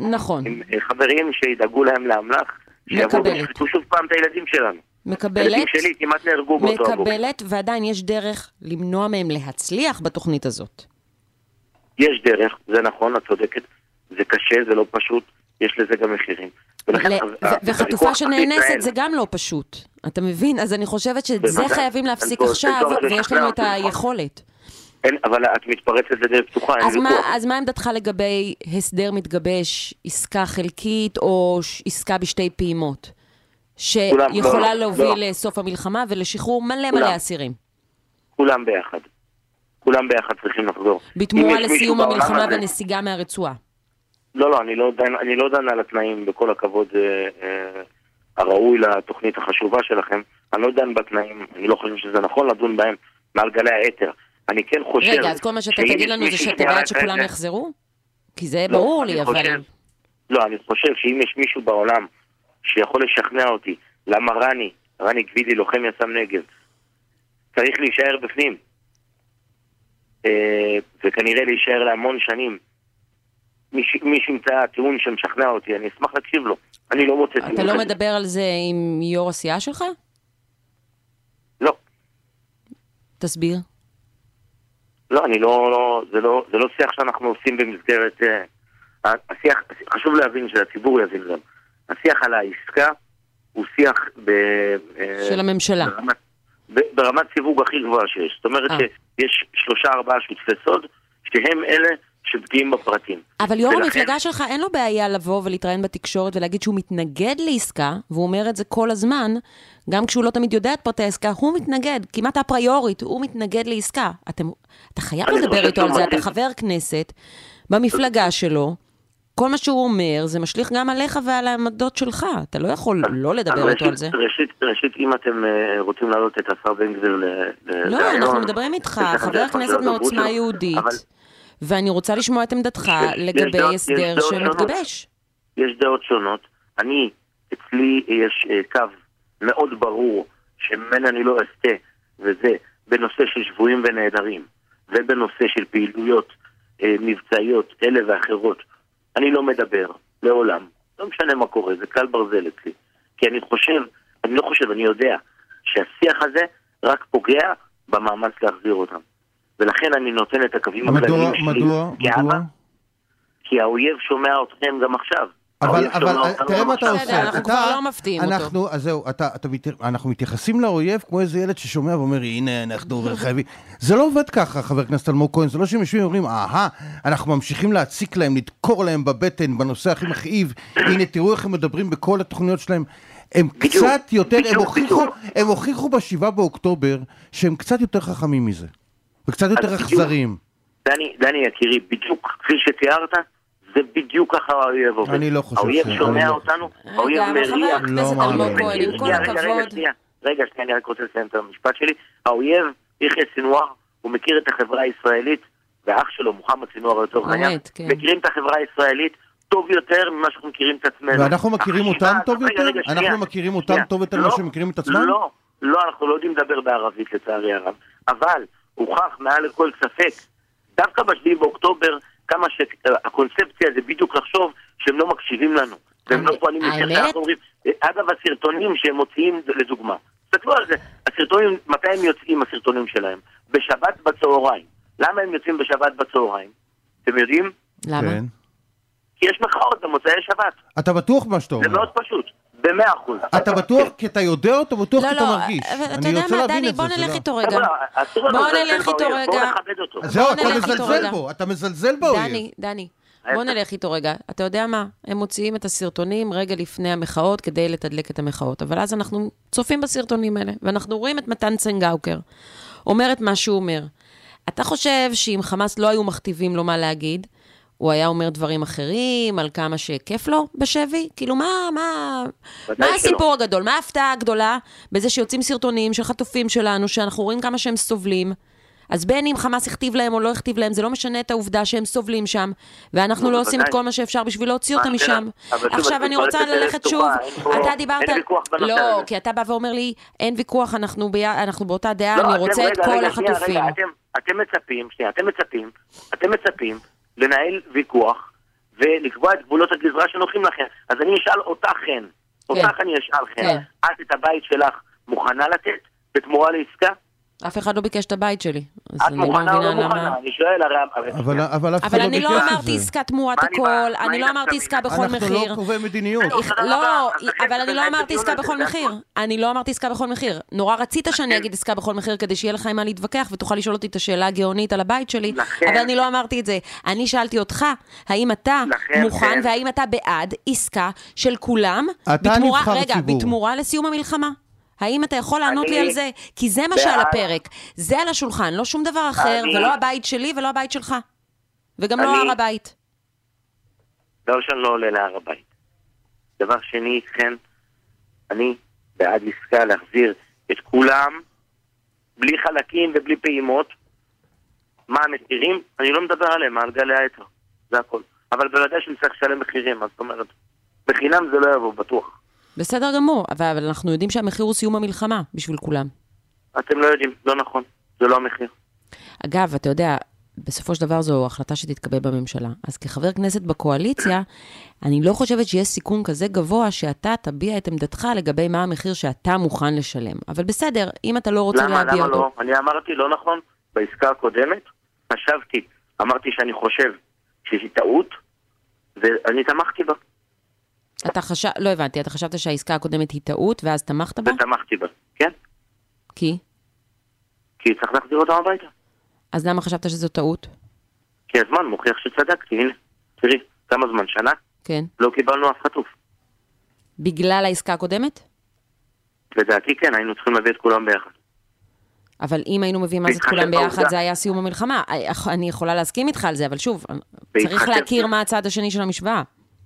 חברים שידאגו להם לאמל"ח, שיבואו וישחטו שוב פעם את הילדים שלנו. הילדים שלי כמעט נהרגו באותו הבוקר. מקבלת, ועדיין יש דרך למנוע מהם להצליח בתוכנית הזאת. יש דרך, זה נכון, את צודקת. זה קשה, זה לא פשוט, יש לזה גם מחירים. וחטופה שנאנסת זה גם לא פשוט. אתה מבין? אז אני חושבת שזה חייבים להפסיק עכשיו, ויש לנו את היכולת. אבל את מתפרצת לדרך פתוחה. אז מה עמדתך לגבי הסדר מתגבש, עסקה חלקית, או עסקה בשתי פעימות, שיכולה להוביל לסוף המלחמה ולשחרור מלא אסירים? כולם ביחד. כולם ביחד צריכים לחזור. בתמורה לסיום המלחמה ונסיגה מהרצועה. לא, אני לא דן על התנאים, בכל הכבוד הראוי לתוכנית החשובה שלכם. אני לא דן בתנאים, אני לא חושב שזה נכון לדון בהם מעל גלי היתר. אני כן חושב... רגע, אז כל מה שאתה תגיד לנו זה שאתה בעד שכולם יחזרו? כי זה ברור לי, אבל... לא, אני חושב שאם יש מישהו בעולם שיכול לשכנע אותי, למה רני גבילי, לוחם יס"מ נגב, צריך להישאר בפנים, וכנראה להישאר להמון שנים, מי שימצא טיעון שמשכנע אותי, אני אשמח להקשיב לו. אני לא מוצא... אתה לא מדבר על זה עם יו"ר הסיעה שלך? לא. תסביר. לא, זה לא שיח שאנחנו עושים במסגרת... השיח, חשוב להבין שהציבור יבין גם. השיח על העסקה הוא שיח של הממשלה. ברמת סיווג הכי גבוהה שיש. זאת אומרת שיש 3-4 שותפי סוד, שהם אלה שפגיעים בפרטים. אבל יו"ר המפלגה שלך אין לו בעיה לבוא ולהתראיין בתקשורת ולהגיד שהוא מתנגד לעסקה, והוא אומר את זה כל הזמן, גם כשהוא לא תמיד יודע את פרטי העסקה, הוא מתנגד, כמעט הפריורית, הוא מתנגד לעסקה. אתה חייב לדבר איתו על זה, אתה חבר כנסת במפלגה שלו, כל מה שהוא אומר, זה משליך גם עליך ועל העמדות שלך. אתה לא יכול לא לדבר איתו על זה. ראשית, אם אתם רוצים להעלות את השר בן גביר לא, אנחנו מדברים איתך, חבר הכנסת מעוצמה יהודית, ואני רוצה לשמוע את עמדתך לגבי הסדר שמתגבש. יש דעות שונות. אני אצלי יש קו מאוד ברור, שממנו אני לא אסתה, וזה בנושא של שבויים ונעדרים, ובנושא של פעילויות מבצעיות אלה ואחרות. אני לא מדבר, לעולם. לא משנה מה קורה, זה קל ברזל אצלי. כי אני יודע שהשיח הזה רק פוגע במאמץ להחזיר אותם. ולכן אני נותן את הקווים הכלליים שלי. מדוע? כי האויב שומע אתכם גם עכשיו. אבל תראה מה אתה עושה. אנחנו כבר לא מפתיעים אותו. אז זהו, אנחנו מתייחסים לאויב כמו איזה ילד ששומע ואומר, הנה, אנחנו חייבים. זה לא עובד ככה, חבר הכנסת אלמוג כהן, זה לא שהם יושבים ואומרים, אנחנו ממשיכים להציק להם, לדקור להם בבטן, בנושא הכי מכאיב, הנה, תראו איך הם מדברים בכל התוכניות שלהם. הם קצת יותר, הם הוכיחו ב7 באוקטובר, שהם קצת יותר חכמים מזה, וקצת יותר אכזריים. דני יקירי, בדיוק כפי שתיארת, זה בדיוק ככה האויב עובד. אני לא חושב האויב שומע אותנו, האויב מריח. רגע, אני רק רוצה לסיים את המשפט שלי. האויב, יחיא סינואר, הוא מכיר את החברה הישראלית, ואח שלו, מוחמד סינואר, מכירים את החברה הישראלית טוב יותר ממה שאנחנו מכירים את עצמנו. ואנחנו מכירים אותם טוב יותר? אנחנו מכירים אותם טוב יותר ממה שמכירים את עצמם? לא, אנחנו לא יודעים לדבר בערבית לצערי הרב. אבל הוכח מעל לכל ספק, דווקא ב7 באוקטובר, כמה שהקונספציה זה בדיוק לחשוב שהם לא מקשיבים לנו. והם לא פועלים יותר שאנחנו אומרים. אגב, הסרטונים שהם מוציאים לדוגמה. תסתכלו על זה. הסרטונים, מתי הם יוצאים הסרטונים שלהם? בשבת בצהריים. למה הם יוצאים בשבת בצהריים? אתם יודעים? למה? כי יש מחאות במוצאי שבת. אתה בטוח מה שאתה אומר? זה מאוד פשוט. ב100%. אתה בטוח כי אתה יודע או אתה בטוח כי אתה מרגיש? אתה יודע מה, דני, בוא נלך איתו רגע. זהו, אתה מזלזל באויב. דני, בוא נלך איתו רגע. אתה יודע מה? הם מוציאים את הסרטונים רגע לפני המחאות כדי לתדלק את המחאות. אבל אז אנחנו צופים בסרטונים האלה, ואנחנו רואים את מתן צנגאוקר. אומר את מה שהוא אומר. אתה חושב שאם חמאס לא היו מכתיבים לו מה להגיד, הוא היה אומר דברים אחרים, על כמה שכיף לו בשבי? כאילו, מה הסיפור הגדול? מה ההפתעה הגדולה בזה שיוצאים סרטונים של חטופים שלנו, שאנחנו רואים כמה שהם סובלים? אז בין אם חמאס הכתיב להם או לא הכתיב להם, זה לא משנה את העובדה שהם סובלים שם, ואנחנו לא עושים את כל מה שאפשר בשביל להוציא אותם משם. עכשיו אני רוצה ללכת שוב, אתה דיברת... לא, כי אתה בא ואומר לי, אין ויכוח, אנחנו באותה דעה, אני רוצה את כל החטופים. אתם מצפים לנהל ויכוח ולקבוע את גבולות הגזרה שנוחים לכם. אז אני אשאל אותך אני אשאל לכם, את את הבית שלך מוכנה לתת בתמורה לעסקה? אף אחד לא ביקש את הבית שלי. את מוכנה או לא מוכנה? אני שואל אבל אני לא אמרתי עסקה תמורת הכל, אני לא אמרתי עסקה בכל מחיר. אנחנו לא קובעי מדיניות. לא, אבל אני לא אמרתי עסקה בכל מחיר. אני לא אמרתי עסקה בכל מחיר. נורא רצית שאני אגיד עסקה בכל מחיר, כדי שיהיה לך עם מה להתווכח, ותוכל לשאול אותי את השאלה הגאונית על הבית שלי, אבל אני לא אמרתי את זה. אני שאלתי אותך, האם אתה מוכן, והאם אתה בעד עסקה של כולם, בתמורה לסיום המלחמה? האם אתה יכול לענות לי על זה? כי זה מה שעל הפרק. זה על השולחן, לא שום דבר אחר, ולא הבית שלי ולא הבית שלך. וגם לא הר הבית. דבר שאני לא עולה להר הבית. דבר שני, כן, אני בעד עסקה להחזיר את כולם, בלי חלקים ובלי פעימות. מה המחירים? אני לא מדבר עליהם, על גלי היתר. זה הכל. אבל בוודאי שנצטרך לשלם מחירים, אז זאת אומרת, בחינם זה לא יבוא, בטוח. בסדר גמור, אבל אנחנו יודעים שהמחיר הוא סיום המלחמה בשביל כולם. אתם לא יודעים, לא נכון, זה לא המחיר. אגב, אתה יודע, בסופו של דבר זו החלטה שתתקבל בממשלה. אז כחבר כנסת בקואליציה, אני לא חושבת שיש סיכון כזה גבוה שאתה תביע את עמדתך לגבי מה המחיר שאתה מוכן לשלם. אבל בסדר, אם אתה לא רוצה להביע אותו... למה לא? אני אמרתי לא נכון, בעסקה הקודמת, אמרתי שאני חושב שיש טעות, ואני תמכתי בה. לא הבנתי, אתה חשבת שהעסקה הקודמת היא טעות, ואז תמכת בה? ותמכתי בה, כן. כי? כי צריך להחזיר אותם הביתה. אז למה חשבת שזו טעות? כי הזמן מוכיח שצדקתי, הנה. תראי, כמה זמן, שנה? כן. לא קיבלנו אף חטוף. בגלל העסקה הקודמת? לדעתי כן, היינו צריכים להביא את כולם ביחד. אבל אם היינו מביאים אז את כולם ביחד, זה היה סיום המלחמה. אני יכולה להסכים איתך על זה, אבל שוב, צריך להכיר מה הצד השני של המשוואה.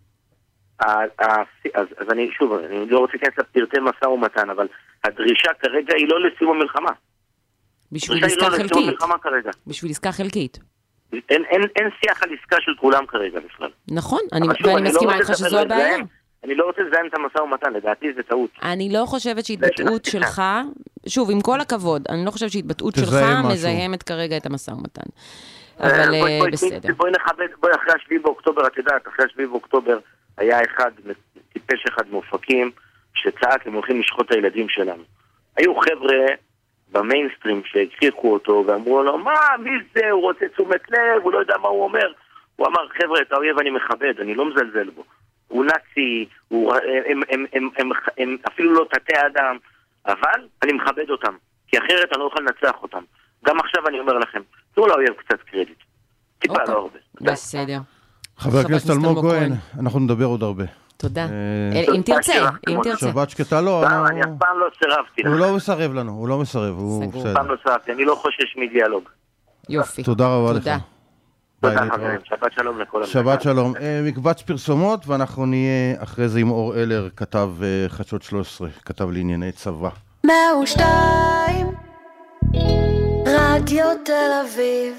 אז אני לא רוצה להיכנס לפרטי משא ומתן, אבל הדרישה כרגע היא לא לסיום המלחמה. בשביל עסקה חלקית. בשביל עסקה חלקית. אין שיח על עסקה של כולם כרגע בכלל. נכון, ואני מסכימה איתך שזו הבעיה. אני לא רוצה לזיין את המשא ומתן, לדעתי זה טעות. אני לא חושבת שהתבטאות שלך, שוב, עם כל הכבוד, אני לא חושבת שהתבטאות שלך מזהמת כרגע את המשא ומתן. אבל בסדר. בואי נכבד, בואי אחרי 7 באוקטובר, את יודעת, אחרי 7 באוקטובר היה טיפש אחד מאופקים, שצעק, הם הולכים לשחוט את הילדים שלנו. היו חבר'ה במיינסטרים שהכריחו אותו, ואמרו לו, מה, מי זה? הוא רוצה תשומת לב, הוא לא יודע מה הוא אומר. הוא אמר, חבר'ה, את האויב אני מכבד, אני לא מזלזל בו. הוא נאצי, הם אפילו לא תתי אדם, אבל אני מכבד אותם, כי אחרת אני לא יכול לנצח אותם. גם עכשיו אני אומר לכם, תנו לאויב קצת קרדיט. טיפה לא הרבה. בסדר. חבר הכנסת אלמוג כהן, אנחנו נדבר עוד הרבה. תודה. אם תרצה, אם תרצה. שבת שקטה לא. אני אף פעם לא סירבתי. הוא לא מסרב לנו, הוא לא מסרב. סגור. אף פעם לא סירבתי, אני לא חושש מדיאלוג. יופי. תודה רבה לך. תודה חברים, שבת שלום לכל המדינה. שבת שלום. מקבץ פרסומות, ואנחנו נהיה אחרי זה עם אור אלר, כתב חדשות 13, כתב לענייני צבא. 102 רדיו תל אביב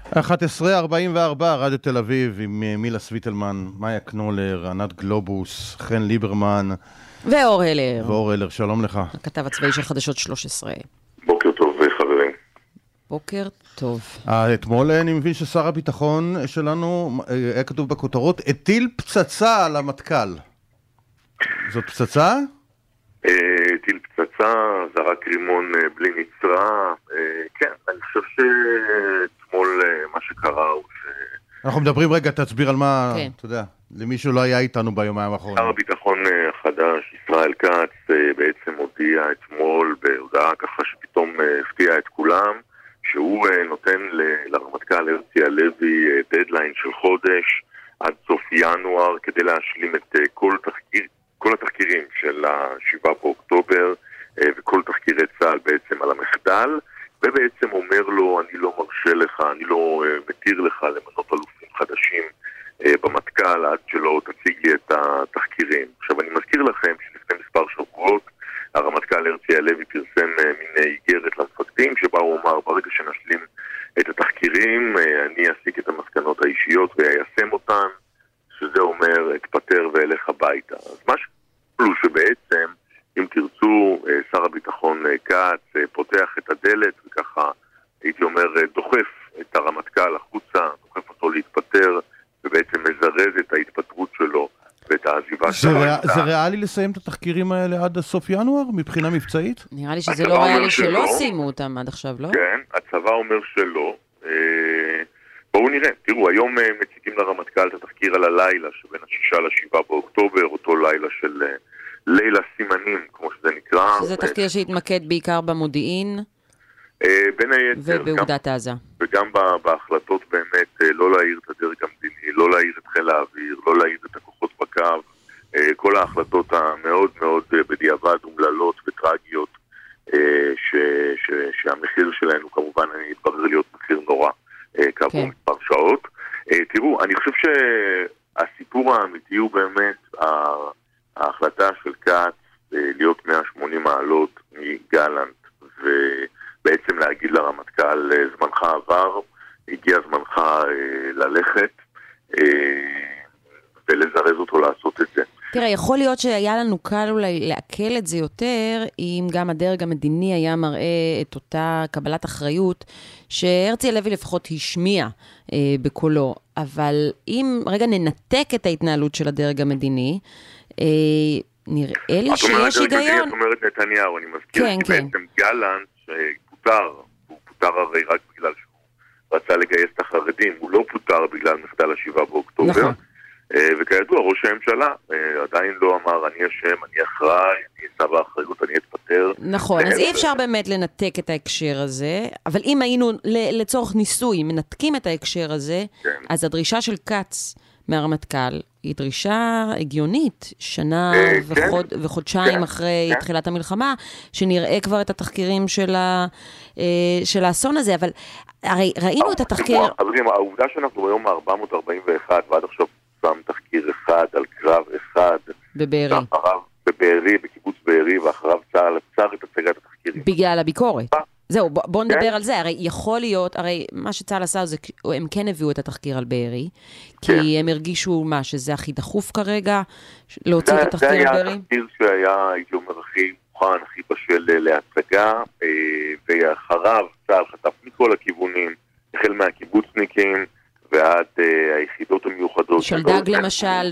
11:44, רדיו תל אביב, עם מילה סוויטלמן, מאיה קנולר, ענת גלובוס, חן ליברמן. ואור אלר. ואור אלר, שלום לך. הכתב הצבאי של חדשות 13. בוקר טוב חברים. בוקר טוב. אתמול אני מבין ששר הביטחון שלנו, היה כתוב בכותרות, הטיל פצצה על המטכ"ל. זאת פצצה? הטיל פצצה, זרק רימון בלי נצרה. כן, אני חושב שאתמול מה שקרה הוא אנחנו מדברים רגע, תסביר על מה, אתה יודע, למי שלא היה איתנו ביומיים האחרונים. שר הביטחון החדש, ישראל כץ, בעצם הודיע אתמול בהודעה ככה שפתאום הפתיע את כולם, שהוא נותן לרמטכ"ל הרצי הלוי דדליין של חודש עד סוף ינואר כדי להשלים את כל התחקירים של 7 באוקטובר וכל תחקירי צה"ל בעצם על המחדל, ובעצם אומר לו, אני לא מרשה לך, אני לא מתיר לך למנות אלופים חדשים במטכ"ל עד שלא תציג לי את התחקירים. עכשיו אני מזכיר לכם שלפני מספר שבועות הרמטכ"ל הרצי הלוי פרסם מין איגרת למפקדים שבה הוא אמר, ברגע שנשלים את התחקירים אני אסיק את המסקנות האישיות ואיישם אותן, שזה אומר אתפטר ואלך הביתה. אז מה שקורה שבעצם אם תרצו שר הביטחון כץ פותח את הדלת וככה הייתי אומר דוחף את הרמטכ"ל החוצה, דוחף אותו להתפטר ובעצם מזרז את ההתפטרות שלו ואת העזיבה שלו. זה ריאלי לסיים את התחקירים האלה עד סוף ינואר מבחינה מבצעית? נראה לי שזה לא ריאלי שלא סיימו אותם עד עכשיו, לא? כן, הצבא אומר שלא. בואו נראה, תראו, היום מציגים לרמטכ"ל את התחקיר על הלילה שבין 6 ל-7 באוקטובר, אותו לילה של ליל הסימנים, כמו שזה נקרא. שזה תחקיר שהתמקד בעיקר במודיעין. בין היתר. ובעובדת עזה. וגם בהחלטות באמת לא להעיר את הדרג המדיני, לא להעיר את חיל האוויר, לא להעיר את הכוחות בקו. כל ההחלטות המאוד מאוד בדיעבד אומללות וטרגיות, שהמחיר שלנו כמובן יתברר להיות מחיר נורא כעבור מספר שעות. תראו, אני חושב שהסיפור האמיתי הוא באמת ההחלטה של כץ להיות 180 מעלות מגלנט ובעצם להגיד לרמטכ"ל זמנך עבר, הגיע זמנך ללכת ולזרז אותו לעשות את זה. תראה, יכול להיות שהיה לנו קל אולי לעכל את זה יותר, אם גם הדרג המדיני היה מראה את אותה קבלת אחריות, שהרצי הלוי לפחות השמיע בקולו. אבל אם רגע ננתק את ההתנהלות של הדרג המדיני, נראה לי שיש היגיון. את אומרת נתניהו, אני מזכיר שבעצם גלנט שפוטר, הוא פוטר הרי רק בגלל שהוא רצה לגייס את החרדים, הוא לא פוטר בגלל מחדל 7 באוקטובר. נכון. וכידוע, ראש הממשלה עדיין לא אמר, אני אשם, אני אחראי, אני אשא באחריות, אני אתפטר. נכון, אז אי אפשר באמת לנתק את ההקשר הזה, אבל אם היינו לצורך ניסוי מנתקים את ההקשר הזה, אז הדרישה של כץ מהרמטכ"ל היא דרישה הגיונית, שנה וחודשיים אחרי תחילת המלחמה, שנראה כבר את התחקירים של האסון הזה, אבל הרי ראינו את התחקיר... אבל העובדה שאנחנו ביום 441 ועד עכשיו שם תחקיר אחד על קרב אחד בבארי, בקיבוץ בארי, ואחריו צה"ל עצר את הצגת התחקירים. בגלל הביקורת. זהו, בוא נדבר על זה. הרי יכול להיות, הרי מה שצה"ל עשה זה, הם כן הביאו את התחקיר על בארי, כי הם הרגישו שזה הכי דחוף כרגע, להוציא את התחקיר על בארי. זה היה התחקיר שהיה, הייתי אומר, הכי מוכן, הכי בשל להצגה, ואחריו צה"ל חטף מכל הכיוונים, החל מהקיבוצניקים, ועד היחידות המיוחדות. שלדג למשל,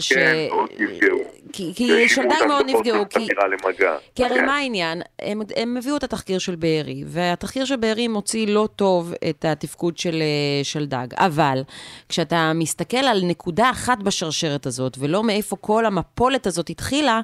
כי שלדג מאוד נפגעו, כי הרי מה העניין? הם הביאו את התחקיר של בארי, והתחקיר של בארי מוציא לא טוב את התפקוד של שלדג, אבל כשאתה מסתכל על נקודה אחת בשרשרת הזאת, ולא מאיפה כל המפולת הזאת התחילה,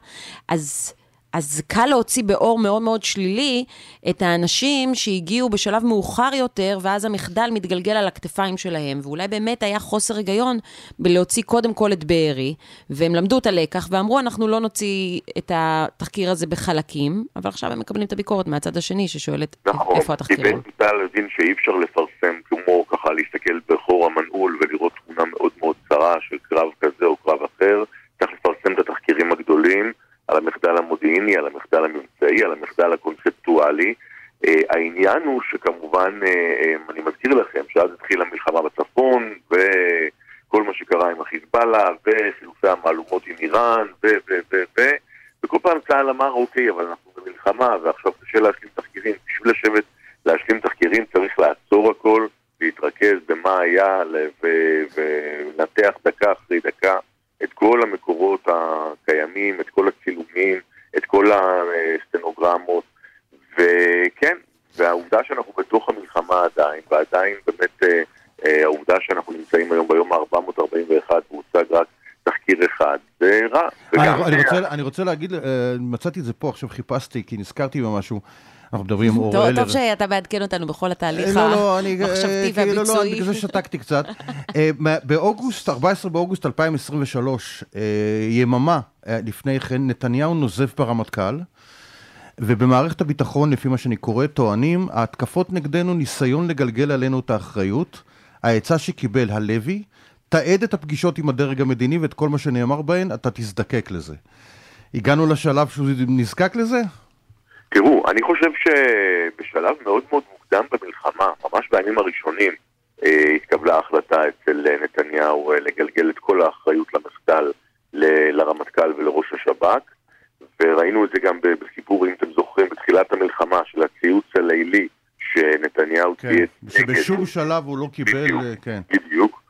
אז קל להוציא באור מאוד מאוד שלילי את האנשים שהגיעו בשלב מאוחר יותר, ואז המחדל מתגלגל על הכתפיים שלהם, ואולי באמת היה חוסר היגיון בלהוציא קודם כל את בארי, והם למדו את הלקח, ואמרו אנחנו לא נוציא את התחקיר הזה בחלקים, אבל עכשיו הם מקבלים את הביקורת מהצד השני, ששואלת איפה התחקירים. נכון, ניתן להבין שאי אפשר לפרסם כמו ככה להסתכל בחור המנעול, ולראות תמונה מאוד מאוד צרה של קרב כזה או קרב אחר, צריך לפרסם את התחקירים הגדולים, על המחדל המודיעיני, על המחדל המבצעי, על המחדל הקונספטואלי. העניין הוא שכמובן, אני מזכיר לכם, שאז התחילה המלחמה בצפון, וכל מה שקרה עם החיזבאללה, וחילופי המעלומות עם איראן, וכל פעם צה"ל אמר, אוקיי, אבל אנחנו במלחמה, ועכשיו קשה להשלים תחקירים. בשביל לשבת להשלים תחקירים צריך לעצור הכל, להתרכז במה היה, ולנתח דקה אחרי דקה, את כל המקורות הקיימים, את כל הצילומים, את כל הסטנוגרמות, וכן, והעובדה שאנחנו בתוך המלחמה עדיין, ועדיין באמת העובדה שאנחנו נמצאים היום ביום ה-441, והוצג רק תחקיר אחד, זה רע. אני רוצה להגיד, מצאתי את זה פה, עכשיו חיפשתי, כי נזכרתי במשהו, אנחנו מדברים עם אור אלר. טוב שהתה מעדכן אותנו בכל התהליך המחשבתי והביצועי. אני כזה שתקתי קצת. באוגוסט, 14 באוגוסט 2023, יממה לפני כן, נתניהו נוזף ברמטכ"ל, ובמערכת הביטחון, לפי מה שאני קורא, טוענים, ההתקפות נגדנו ניסיון לגלגל עלינו את האחריות, העצה שקיבל הלוי, תעד את הפגישות עם הדרג המדיני, ואת כל מה שנאמר בהן, אתה תזדקק לזה. הגענו לשלב שהוא נזקק לזה? תראו, אני חושב שבשלב מאוד מאוד מוקדם במלחמה, ממש בימים הראשונים, התקבלה החלטה אצל נתניהו לגלגל את כל האחריות למחדל לרמטכ"ל ולראש השב"כ, וראינו את זה גם בסיפור, אם אתם זוכרים, בתחילת המלחמה של הציוץ הלילי שנתניהו כן, שבשום שלב הוא לא קיבל, כן. בדיוק,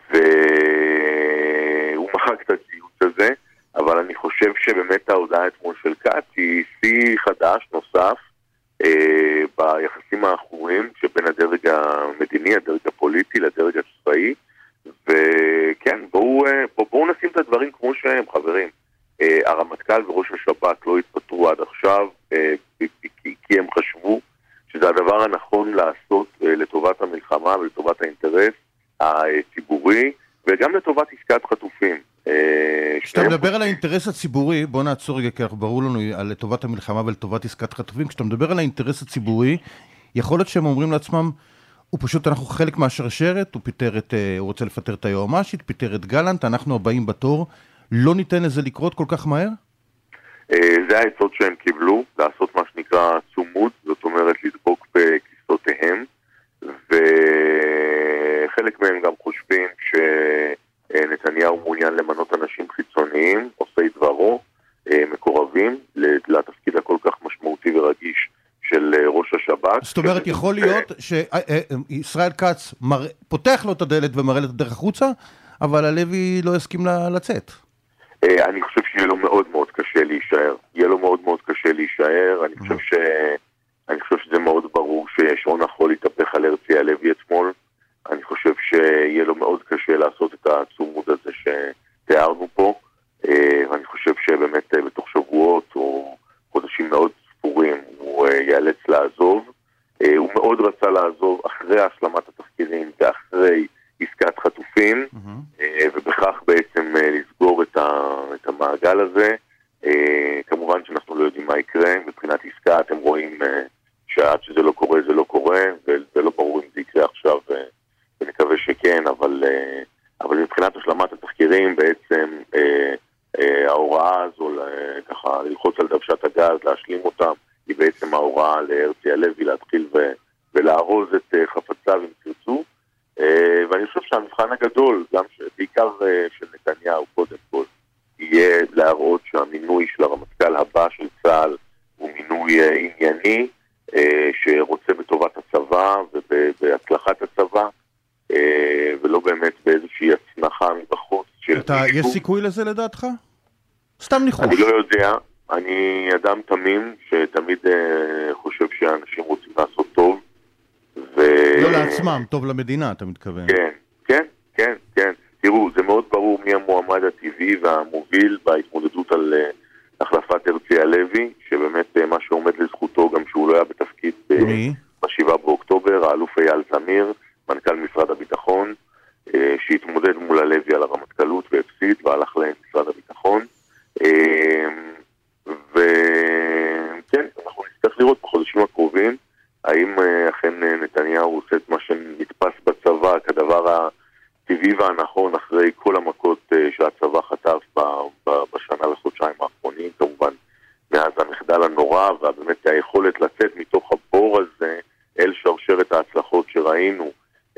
והוא מחק את הציוץ הזה, אבל אני חושב שבאמת ההודעה אתמול של קאט היא שיא חדש נוסף ביחסים האחורים שבין הדרג המדיני, הדרג הפוליטי לדרג הצבאי, וכן, בואו נשים את הדברים כמו שהם, חברים. הרמטכ"ל וראש השב"כ לא התפטרו עד עכשיו כי הם חשבו שזה הדבר הנכון לעשות לטובת המלחמה ולטובת האינטרס הציבורי וגם לטובת עסקת חטופים. כשאתה מדבר על האינטרס הציבורי, בוא נעצור רגע, כי אנחנו ברור לנו על לטובת המלחמה ולטובת עסקת חטופים, כשאתה מדבר על האינטרס הציבורי, יכול להיות שהם אומרים לעצמם, הוא פשוט, אנחנו חלק מהשרשרת, הוא רוצה לפטר את היועמ"שית, פיטר את גלנט, אנחנו הבאים בתור, לא ניתן לזה לקרות כל כך מהר? זה העצות שהם קיבלו, לעשות מה שנקרא צומוד, זאת אומרת לדבוק בכיסותיהם, וחלק מהם גם חושבים שנתניהו מעוניין למנות אנשים חיצוניים, עושי דברו, מקורבים, לתפקיד הכל כך משמעותי ורגיש של ראש השב"כ. זאת אומרת, יכול להיות שישראל כץ פותח לו את הדלת ומראה את הדרך החוצה, אבל הלוי לא הסכים לצאת. אני חושב שיהיה לו מאוד מאוד קשה להישאר. יהיה לו מאוד מאוד קשה להישאר. אני חושב שזה מאוד ברור ששעון החול התהפך על הרצי הלוי אתמול. אני חושב שיהיה לו מאוד קשה לעשות את הצומוד הזה שתיארנו פה. ואני חושב שבאמת בתוך שבועות או חודשים מאוד ספורים הוא ייאלץ לעזוב. הוא מאוד רצה לעזוב אחרי השלמת התחקירים ואחרי עסקת חטופים, ובכך בעצם לסגור את המעגל הזה. כמובן שאנחנו לא יודעים מה יקרה, מבחינת עסקה אתם רואים שעד שזה לא קורה זה לא קורה, ולא ברור אם זה יקרה עכשיו, ונקווה שכן, אבל מבחינת השלמת התחקירים בעצם ההוראה הזו ככה ללחוץ על דוושת הגז, להשלים אותם, היא בעצם ההוראה להרצי הלוי להתחיל ולארוז את חפציו אם תרצו. ואני חושב שהמבחן הגדול, גם בעיקר של נתניהו קודם כל, יהיה להראות שהמינוי של הרמטכ"ל הבא של צה"ל הוא מינוי ענייני, שרוצה בטובת הצבא ובהצלחת הצבא, ולא באמת באיזושהי הצנחה מבחוץ. יש סיכוי לזה לדעתך? סתם ניחוש. אני לא יודע, אני אדם תמים שתמיד חושב שאנשים רוצים לעשות טוב. לא לעצמם, טוב למדינה, אתה מתכוון. כן. תראו, זה מאוד ברור מי המועמד הטבעי והמוביל בהתמודדות על החלפת הרצי הלוי, שבאמת מה שעומד לזכותו גם שהוא לא היה בתפקיד ב-7 באוקטובר, האלוף אייל זמיר, מנכ"ל משרד הביטחון, שהתמודד מול הלוי על הרמטכ"לות והפסיד והלך למשרד הביטחון. וכן, אנחנו נצטרך לראות בחודשים הקרובים האם אכן נתניהו עושה את מה שנתפס בצבא כדבר הטבעי והנכון אחרי כל המכות שהצבא חטף בשנה וחודשיים האחרונים, כמובן מאז המחדל הנורא, ובאמת היכולת לצאת מתוך הבור הזה אל שרשרת ההצלחות שראינו,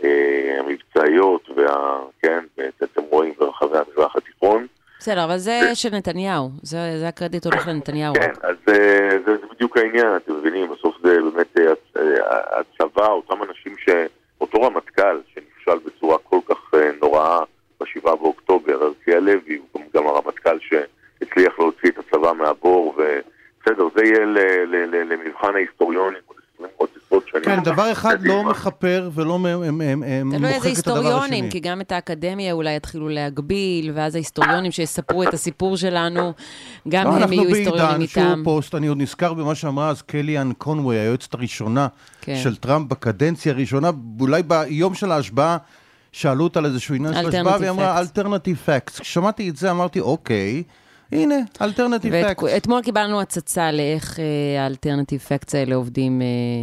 המבצעיות כן, אתם רואים ברחבי המזרח התיכון. בסדר, אבל זה של נתניהו, זה הקרדיט הולך לנתניהו. כן, אז זה בדיוק העניין, אתם מבינים, בסוף זה באמת הצבא, אותם אנשים אותו רמטכ"ל שנפשל בצורה כל כך נוראה ב-7 באוקטובר, הרצי הלוי, הוא גם הרמטכ"ל שהצליח להוציא את הצבא מהבור, ובסדר, זה יהיה למבחן ההיסטוריונים, כן, דבר אחד לא מחפר ולא מוחק את הדבר השני. תלוי איזה היסטוריונים, כי גם את האקדמיה אולי יתחילו להגביל, ואז ההיסטוריונים שיספרו את הסיפור שלנו, גם הם יהיו היסטוריונים איתם. שהוא פוסט, אני עוד נזכר במה שאמרה אז קליאן קונווי, היועצת הראשונה של טראמפ בקדנציה הראשונה, אולי ביום של ההשבעה, שאלו אותה על איזשהו עניין של השבעה, והיא אמרה Alternative Facts. כששמעתי את זה, אמרתי, אוקיי, הנה, Alternative Facts. אתמול קיבלנו הצצה לאיך ה-Alternative Facts האלה עובדים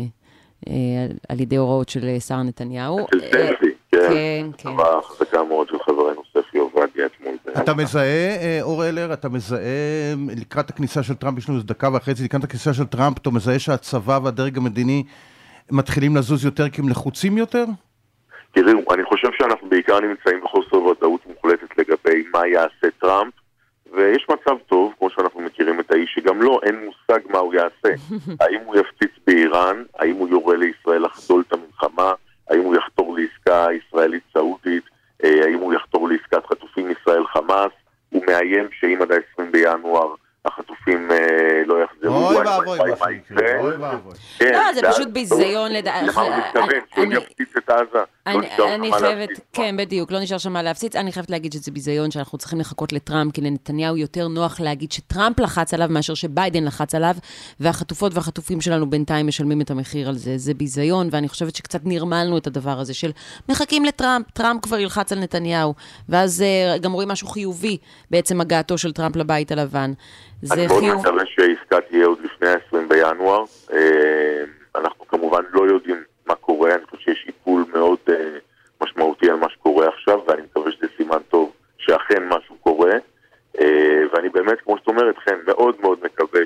על ידי הוראות של שר נתניהו. של ספי, כן. אבל חזקה מאוד של חברנו ספי עובדיה אתמול. אתה מזהה, אור אלר, אתה מזהה לקראת הכניסה של טראמפ, יש לנו דקה וחצי, לקראת הכניסה של טראמפ, אתה מזהה שהצבא והדרג המדיני מתחילים לזוז יותר כי הם לחוצים יותר? תראו, אני חושב שאנחנו בעיקר נמצאים בחוסר ודאות מוחלטת לגבי מה יעשה טראמפ, ויש מצב טוב, כמו שאנחנו מכירים את האיש, שגם לא, אין מושג מה הוא יעשה. האם הוא יפציץ באיראן, האם הוא יורה לישראל לחדול את המלחמה, האם הוא יחתור לעסקה ישראלית סעודית, האם הוא יחתור לעסקת חטופים ישראל חמאס, הוא מאיים שאם עד 20 בינואר החטופים לא יחזרו. אוי ואבוי, אוי ואבוי. לא, זה פשוט ביזיון לדעת. למה הוא מתכוון? שהוא יפציץ את עזה? אני חייבת, כן, בדיוק, לא נשאר שם מה להפציץ. אני חייבת להגיד שזה ביזיון שאנחנו צריכים לחכות לטראמפ, כי לנתניהו יותר נוח להגיד שטראמפ לחץ עליו מאשר שביידן לחץ עליו, והחטופות והחטופים שלנו בינתיים משלמים את המחיר על זה. זה ביזיון, ואני חושבת שקצת נרמלנו את הדבר הזה של מחכים לטראמפ, טראמפ כבר ילחץ על נתניהו, ואז גם רואים משהו חיובי בעצם הגעתו של טראמפ לבית הלבן. אני מאוד מקווה שהעסקה תהיה עוד לפני 20 בינואר. אנחנו כמובן לא יודעים מה קורה, אני חושב שיש עיפול מאוד משמעותי על מה שקורה עכשיו, ואני מקווה שזה סימן טוב שאכן משהו קורה, ואני באמת, כמו שאת אומרת, כן, מאוד מאוד מקווה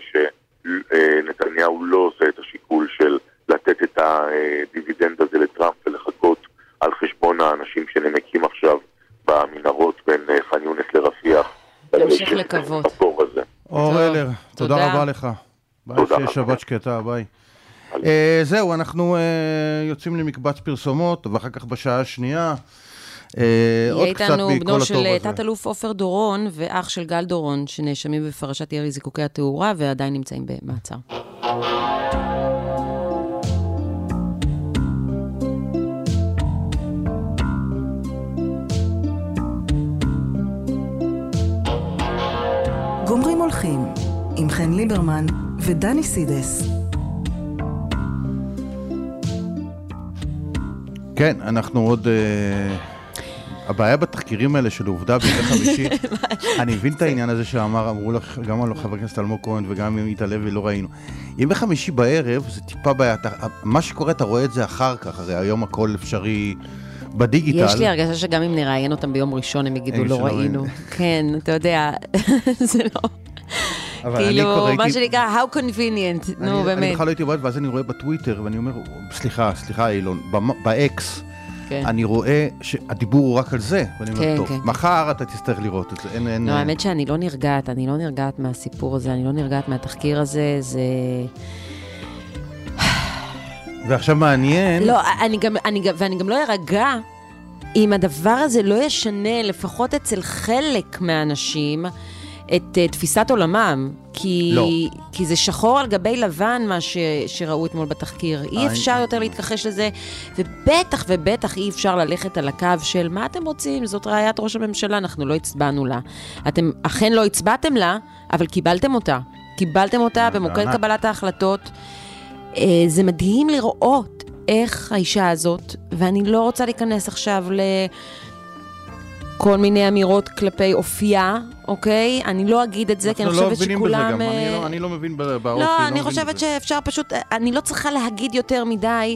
שנתניהו לא עושה את השיקול של לתת את הדיבידנד הזה לטראמפ ולחכות על חשבון האנשים שנמקים עכשיו במנהרות בין ח'אן יונס לרפיח. נמשיך לקוות. אור אלר, תודה רבה לך. ביי, שיהיה שבת שקטה, ביי. זהו, אנחנו יוצאים למקבץ פרסומות, ואחר כך בשעה השנייה, עוד קצת מכל הטוב הזה. יהיה איתנו בנו של תת-אלוף עופר דורון ואח של גל דורון, שנאשמים בפרשת ירי זיקוקי התאורה, ועדיין נמצאים במעצר. גומרים הולכים, עם חן ליברמן ודני סידס. כן, אנחנו עוד... הבעיה בתחקירים האלה של עובדה בידי חמישי, אני מבין את העניין הזה אמרו לך, גם על חבר הכנסת אלמוג כהן וגם עם איתה לוי לא ראינו. אם בחמישי בערב, זה טיפה בעיה, מה שקורה, אתה רואה את זה אחר כך, הרי היום הכל אפשרי בדיגיטל. יש לי הרגשה שגם אם נראיין אותם ביום ראשון, הם יגידו לא ראינו. כן, אתה יודע, זה לא... כאילו, מה שנקרא, how convenient, נו באמת. אני בכלל לא הייתי רואה, ואז אני רואה בטוויטר, ואני אומר, סליחה אילון, באקס, אני רואה שהדיבור הוא רק על זה, ואני אומר, טוב, מחר אתה תצטרך לראות את זה. לא, האמת שאני לא נרגעת מהסיפור הזה, אני לא נרגעת מהתחקיר הזה, זה... ועכשיו מעניין... לא, ואני גם לא ארגע אם הדבר הזה לא ישנה, לפחות אצל חלק מהאנשים, את תפיסת עולמם, כי זה שחור על גבי לבן מה שראו אתמול בתחקיר. אי אפשר יותר להתכחש לזה, ובטח אי אפשר ללכת על הקו של מה אתם רוצים, זאת רעיית ראש הממשלה, אנחנו לא הצבענו לה. אתם אכן לא הצבעתם לה, אבל קיבלתם אותה. קיבלתם אותה במוקד קבלת ההחלטות. זה מדהים לראות איך האישה הזאת, ואני לא רוצה להיכנס עכשיו כל מיני אמירות כלפי אופייה, אוקיי? אני לא אגיד את זה, כי אני חושבת שכולם... אני לא מבין באופי. לא, אני חושבת שאפשר פשוט... אני לא צריכה להגיד יותר מדי,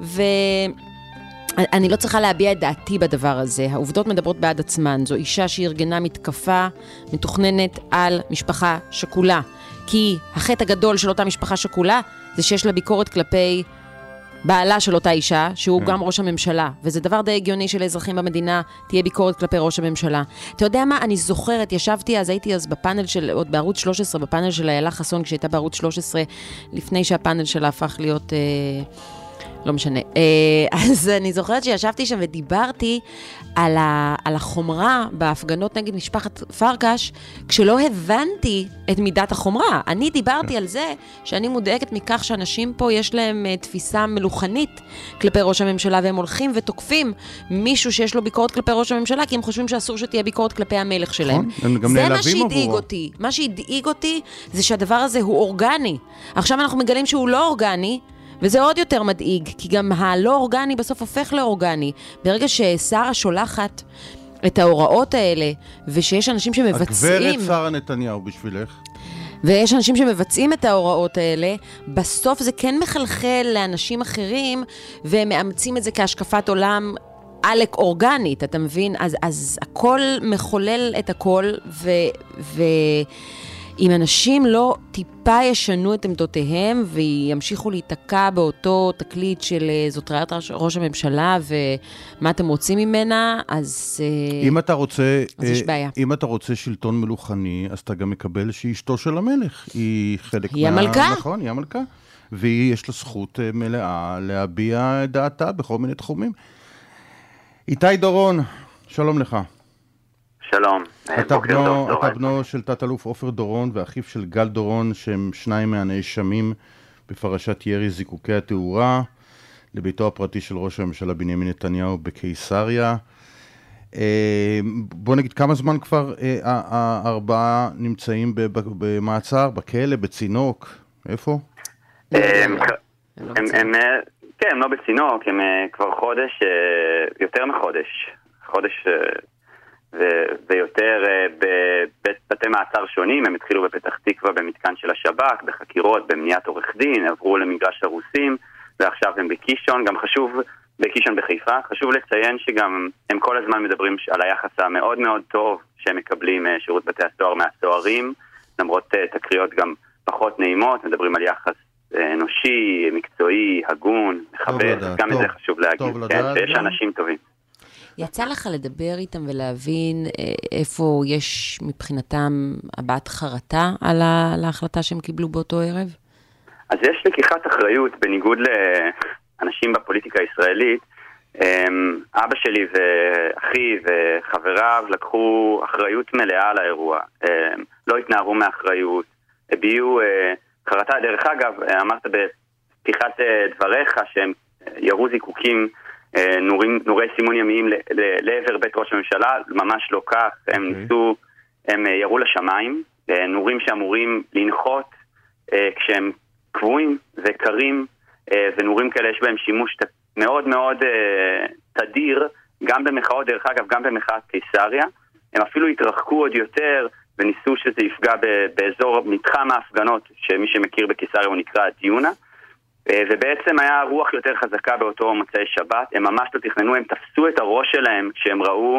אני לא צריכה להביע את דעתי בדבר הזה. העובדות מדברות בעד עצמן. זו אישה שארגנה מתקפה מתוכננת על משפחה שכולה. כי החטא הגדול של אותה משפחה שכולה, זה שיש לה ביקורת כלפי בעלה של אותה אישה, שהוא גם ראש הממשלה, וזה דבר די הגיוני של האזרחים במדינה, תהיה ביקורת כלפי ראש הממשלה. אתה יודע מה? אני זוכרת, הייתי אז בפאנל עוד בערוץ 13, בפאנל של איילה חסון, כשהייתה בערוץ 13, לפני שהפאנל שלה הפך להיות... לא משנה. אז אני זוכרת שישבתי שם ודיברתי על החומרה בהפגנות נגד משפחת פרקש, כשלא הבנתי את מידת החומרה. אני דיברתי על זה שאני מודאגת מכך שאנשים פה יש להם תפיסה מלוכנית כלפי ראש הממשלה, והם הולכים ותוקפים מישהו שיש לו ביקורת כלפי ראש הממשלה, כי הם חושבים שאסור שתהיה ביקורת כלפי המלך שלהם. זה מה שהדאיג אותי. מה שהדאיג אותי זה שהדבר הזה הוא אורגני. עכשיו אנחנו מגלים שהוא לא אורגני, וזה עוד יותר מדאיג, כי גם הלא אורגני בסוף הופך לאורגני. ברגע ששרה שולחת את ההוראות האלה, ושיש אנשים שמבצעים... הגברת שרה נתניהו בשבילך. ויש אנשים שמבצעים את ההוראות האלה, בסוף זה כן מחלחל לאנשים אחרים, והם מאמצים את זה כהשקפת עולם עלק אורגנית, אתה מבין? אז הכל מחולל את הכל, אם אנשים לא טיפה ישנו את עמדותיהם וימשיכו להתעקע באותו תקליט של זאת רעיית ראש הממשלה ומה אתם רוצים ממנה, אז יש בעיה. אם אתה רוצה שלטון מלוכני, אז אתה גם מקבל שהיא אשתו של המלך. היא חלק היא המלכה. נכון, היא המלכה. והיא יש לה זכות מלאה להביע את דעתה בכל מיני תחומים. איתי דורון, שלום לך. שלום. אתה בנו של תת-אלוף עופר דורון ואחיו של גל דורון, שהם שניים מהנאשמים בפרשת ירי זיקוקי התאורה לביתו הפרטי של ראש הממשלה בנימין נתניהו בקיסריה. בוא נגיד, כמה זמן כבר הארבעה נמצאים במעצר, בכלא, בצינוק? איפה? כן, הם לא בצינוק, הם כבר חודש, יותר חודש ויותר בבתי מעצר שונים. הם התחילו בפתח תקווה במתקן של השב"כ, בחקירות, במניעת עורך דין, עברו למגרש הרוסים, ועכשיו הם בקישון. גם חשוב, בקישון בחיפה, חשוב לציין שגם הם כל הזמן מדברים על היחס המאוד מאוד טוב שהם מקבלים שירות בתי הסוהר מהסוהרים, למרות תקריות גם פחות נעימות, מדברים על יחס אנושי, מקצועי, הגון, מכבד, גם את זה חשוב להגיד, שיש אנשים טובים. יצא לך לדבר איתם ולהבין איפה יש מבחינתם הבעת חרטה על ההחלטה שהם קיבלו באותו ערב? אז יש לקיחת אחריות בניגוד לאנשים בפוליטיקה הישראלית. אבא שלי ואחי וחבריו לקחו אחריות מלאה על האירוע. לא התנערו מאחריות, הביאו חרטה. דרך אגב, אמרת בפתיחת דבריך שהם ירו זיקוקים, נורי סימון ימיים לעבר בית ראש הממשלה, ממש לא כך. הם ירו לשמיים, נורים שאמורים לנחות כשהם קבועים וקרים, ונורים כאלה יש בהם שימוש מאוד מאוד תדיר, גם במחאות, דרך אגב, גם במחאת קיסריה. הם אפילו התרחקו עוד יותר וניסו שזה יפגע באזור מתחם ההפגנות, שמי שמכיר בקיסריה הוא נקרא דיונה, ובעצם היה רוח יותר חזקה באותו מוצאי שבת. הם ממש לא תכננו, הם תפסו את הראש שלהם כשהם ראו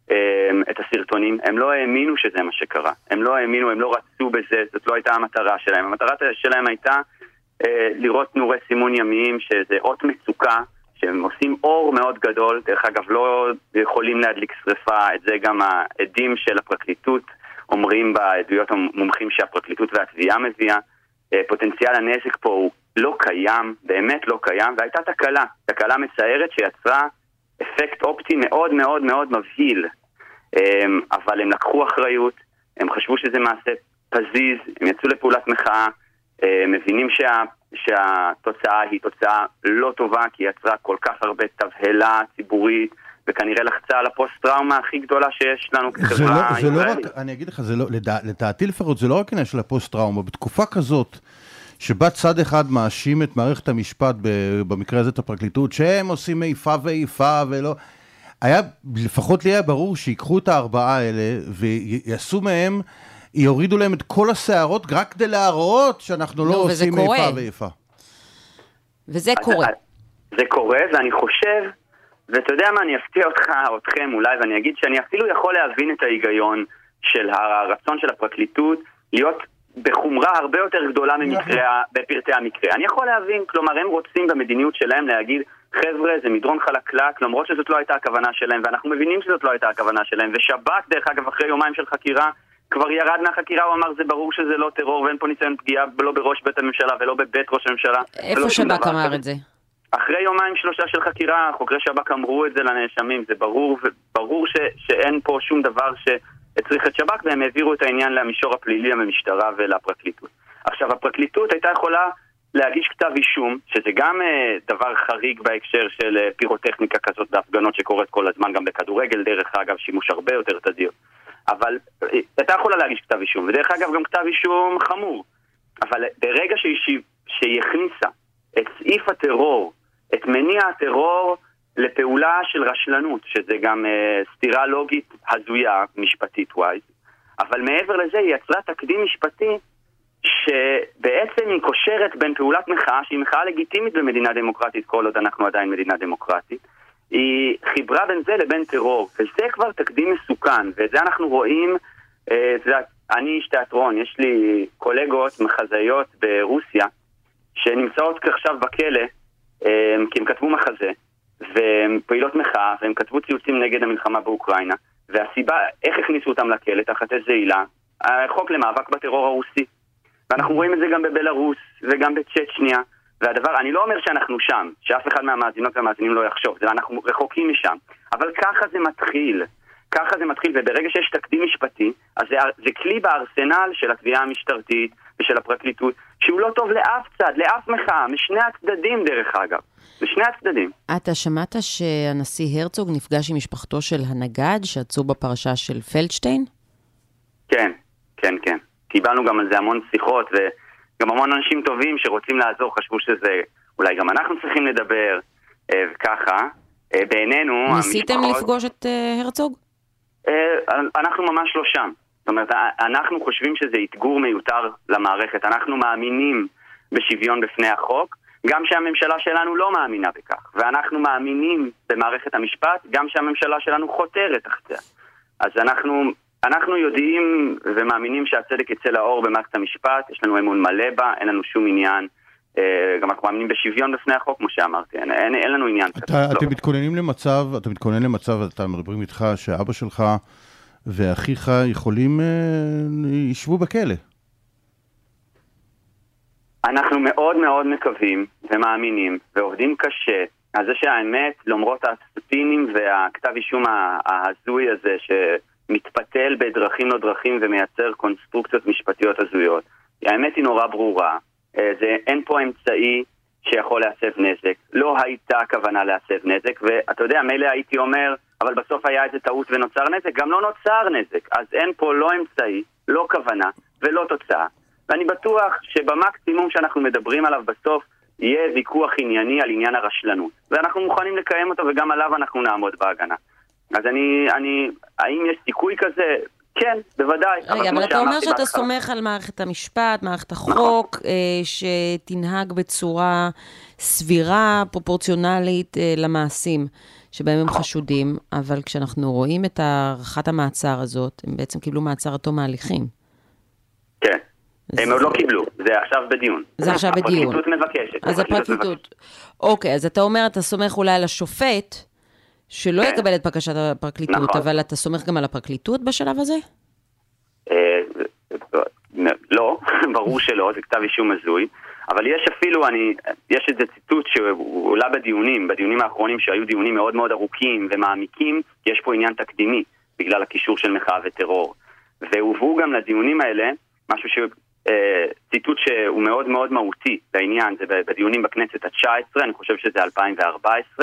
את הסרטונים, הם לא האמינו שזה מה שקרה. הם לא האמינו, הם לא רצו בזה, זאת לא הייתה המטרה שלהם. המטרה שלהם הייתה לראות נורי סימון ימיים, שזה אות מצוקה, שהם עושים אור מאוד גדול, דרך אגב לא יכולים להדליק שריפה, את זה גם העדים של הפרקליטות אומרים בעדויות המומחים שהפרקליטות והתביעה מביאה. פוטנציאל הנזק פה הוא לא קיים, באמת לא קיים, והייתה תקלה מצערת שיצרה אפקט אופטי מאוד מאוד מאוד מבהיל. אבל הם לקחו אחריות, הם חשבו שזה מעשה פזיז, הם יצאו לפעולת מחאה, מבינים שהתוצאה היא תוצאה לא טובה, כי יצרה כל כך הרבה תבהלה ציבורית, וכנראה לחצה על הפוסט-טראומה הכי גדולה שיש לנו כחברה. זה לא רק, אני אגיד לך, לדעתי לפחות, זה לא רק עניין של הפוסט-טראומה, בתקופה כזאת, שבה צד אחד מאשים את מערכת המשפט, במקרה הזה את הפרקליטות, שהם עושים איפה ואיפה ולא, היה, לפחות לי היה ברור שיקחו את הארבעה האלה, ויעשו מהם, יורידו להם את כל השערות, רק כדי להראות שאנחנו לא עושים איפה ואיפה. וזה קורה. זה קורה, ואני חושב, ואתה יודע מה, אני אפתיע אתכם אולי, ואני אגיד שאני אפילו יכול להבין את ההיגיון של הרצון של הפרקליטות, להיות בחומרה הרבה יותר גדולה בפרטי המקרה. אני יכול להבין, כלומר, הם רוצים במדיניות שלהם להגיד, חבר'ה, זה מדרון חלקלק, למרות שזאת לא הייתה הכוונה שלהם, ואנחנו מבינים שזאת לא הייתה הכוונה שלהם, ושב"כ, דרך אגב, אחרי יומיים של חקירה, כבר ירד מהחקירה, הוא אמר, זה ברור שזה לא טרור, ואין פה ניסיון פגיעה, לא בראש בית הממשלה, ולא בבית ראש הממשלה. איפה שב"כ אמר את זה? אחרי יומיים שלושה של חקירה, חוקרי שב"כ אמרו את זה לנאשמים, זה ברור שאין פה שום דבר שהצריך את שב"כ, והם העבירו את העניין למישור הפלילי, למשטרה ולפרקליטות. עכשיו, הפרקליטות הייתה יכולה להגיש כתב אישום, שזה גם דבר חריג בהקשר של פירוטכניקה כזאת בהפגנות שקורית כל הזמן, גם בכדורגל, דרך אגב, שימוש הרבה יותר תדיר. אבל הייתה יכולה להגיש כתב אישום, ודרך אגב גם כתב אישום חמור. אבל ברגע שהיא הכניסה את סעיף הטרור, את מניע הטרור לפעולה של רשלנות, שזה גם סתירה לוגית הזויה, משפטית ווייז, אבל מעבר לזה היא יצרה תקדים משפטי שבעצם היא קושרת בין פעולת מחאה, שהיא מחאה לגיטימית במדינה דמוקרטית, כל עוד אנחנו עדיין מדינה דמוקרטית, היא חיברה בין זה לבין טרור, וזה כבר תקדים מסוכן, ואת זה אנחנו רואים, אני איש תיאטרון, יש לי קולגות מחזאיות ברוסיה, שנמצאות עכשיו בכלא, כי הם כתבו מחזה, והם פעילות מחאה, והם כתבו ציוצים נגד המלחמה באוקראינה, והסיבה, איך הכניסו אותם לכלא, תחת איזה עילה, החוק למאבק בטרור הרוסי. ואנחנו רואים את זה גם בבלרוס, וגם בצ'צ'ניה, והדבר, אני לא אומר שאנחנו שם, שאף אחד מהמאזינות והמאזינים לא יחשוב, אנחנו רחוקים משם, אבל ככה זה מתחיל, וברגע שיש תקדים משפטי, אז זה כלי בארסנל של התביעה המשטרתית ושל הפרקליטות, שהוא לא טוב לאף צד, לאף מחאה, משני הצדדים דרך אגב, משני הצדדים. אתה שמעת שהנשיא הרצוג נפגש עם משפחתו של הנגד, שעצור בפרשה של פלדשטיין? כן. קיבלנו גם על זה המון שיחות, וגם המון אנשים טובים שרוצים לעזור, חשבו שזה, אולי גם אנחנו צריכים לדבר, וככה, בעינינו... ניסיתם לפגוש את הרצוג? אנחנו ממש לא שם. זאת אומרת, אנחנו חושבים שזה יתגור מיותר למערכת. אנחנו מאמינים בשוויון בפני החוק, גם שהממשלה שלנו לא מאמינה בכך. ואנחנו מאמינים במערכת המשפט, גם שהממשלה שלנו חותרת תחתיה. אז אנחנו יודעים ומאמינים שהצדק יצא לאור במערכת המשפט, יש לנו אמון מלא בה, אין לנו שום עניין. גם אנחנו מאמינים בשוויון בפני החוק, כמו שאמרתי, אין לנו עניין. אתם מתכוננים למצב, אתה מדברים איתך שאבא שלך ואחיך יכולים, ישבו בכלא. אנחנו מאוד מאוד מקווים ומאמינים ועובדים קשה על זה שהאמת, למרות הספינים והכתב אישום ההזוי הזה שמתפתל בדרכים לא דרכים ומייצר קונסטרוקציות משפטיות הזויות, האמת היא נורא ברורה. אין פה אמצעי שיכול להסב נזק. לא הייתה כוונה להסב נזק, ואתה יודע, מילא הייתי אומר, אבל בסוף היה איזה טעות ונוצר נזק, גם לא נוצר נזק. אז אין פה לא אמצעי, לא כוונה ולא תוצאה. ואני בטוח שבמקסימום שאנחנו מדברים עליו בסוף, יהיה ויכוח ענייני על עניין הרשלנות. ואנחנו מוכנים לקיים אותו, וגם עליו אנחנו נעמוד בהגנה. אז האם יש סיכוי כזה? כן, בוודאי. רגע, אבל אתה אומר שאתה סומך על מערכת המשפט, מערכת החוק, שתנהג בצורה סבירה, פרופורציונלית למעשים שבהם הם חשודים, אבל כשאנחנו רואים את הערכת המעצר הזאת, הם בעצם קיבלו מעצר עד תום ההליכים. כן. הם עוד לא קיבלו, זה עכשיו בדיון. זה עכשיו בדיון. הפרקליטות מבקשת. אז הפרקליטות. אוקיי, אז אתה אומר, אתה סומך אולי על השופט, שלא יקבל את בקשת הפרקליטות, אבל אתה סומך גם על הפרקליטות בשלב הזה? לא, ברור שלא, זה כתב אישום מזוי, אבל יש אפילו, יש איזה ציטוט שהוא עולה בדיונים האחרונים שהיו דיונים מאוד מאוד ארוכים ומעמיקים, כי יש פה עניין תקדימי בגלל הקישור של מחאה וטרור. והובאו גם לדיונים האלה, משהו ציטוט שהוא מאוד מאוד מהותי לעניין, זה בדיונים בכנסת ה-19, אני חושב שזה 2014,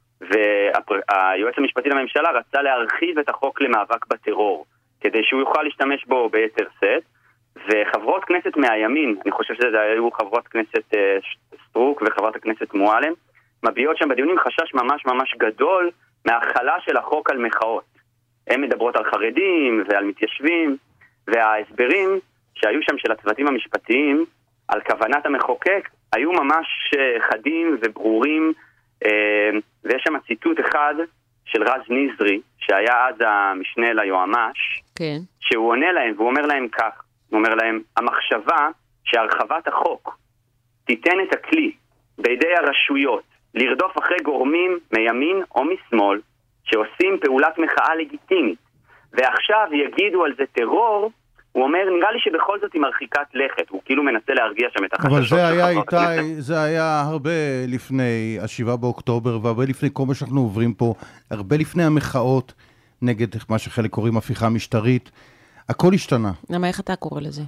והיועץ המשפטי לממשלה רצה להרחיב את החוק למאבק בטרור, כדי שהוא יוכל להשתמש בו ביתר סט, וחברות כנסת מהימין, אני חושב שזה היו חברות כנסת סטרוק וחברת הכנסת מועלם, מביעות שם בדיונים חשש ממש ממש גדול מההחלה של החוק על מחאות. הן מדברות על חרדים ועל מתיישבים, וההסברים שהיו שם של הצוותים המשפטיים על כוונת המחוקק היו ממש חדים וברורים, ויש שם ציטוט אחד של רז נזרי, שהיה אז המשנה ליועמ"ש, כן. שהוא עונה להם, והוא אומר להם כך, הוא אומר להם, המחשבה שהרחבת החוק תיתן את הכלי בידי הרשויות לרדוף אחרי גורמים מימין או משמאל שעושים פעולת מחאה לגיטימית, ועכשיו יגידו על זה טרור, הוא אומר, נראה לי שבכל זאת היא מרחיקת לכת, הוא כאילו מנסה להרגיע שם את החששות. אבל זה היה איתי, זה היה הרבה לפני 7 באוקטובר, והרבה לפני כל מה שאנחנו עוברים פה, הרבה לפני המחאות נגד מה שחלק קוראים הפיכה משטרית, הכל השתנה. למה, איך אתה קורא לזה?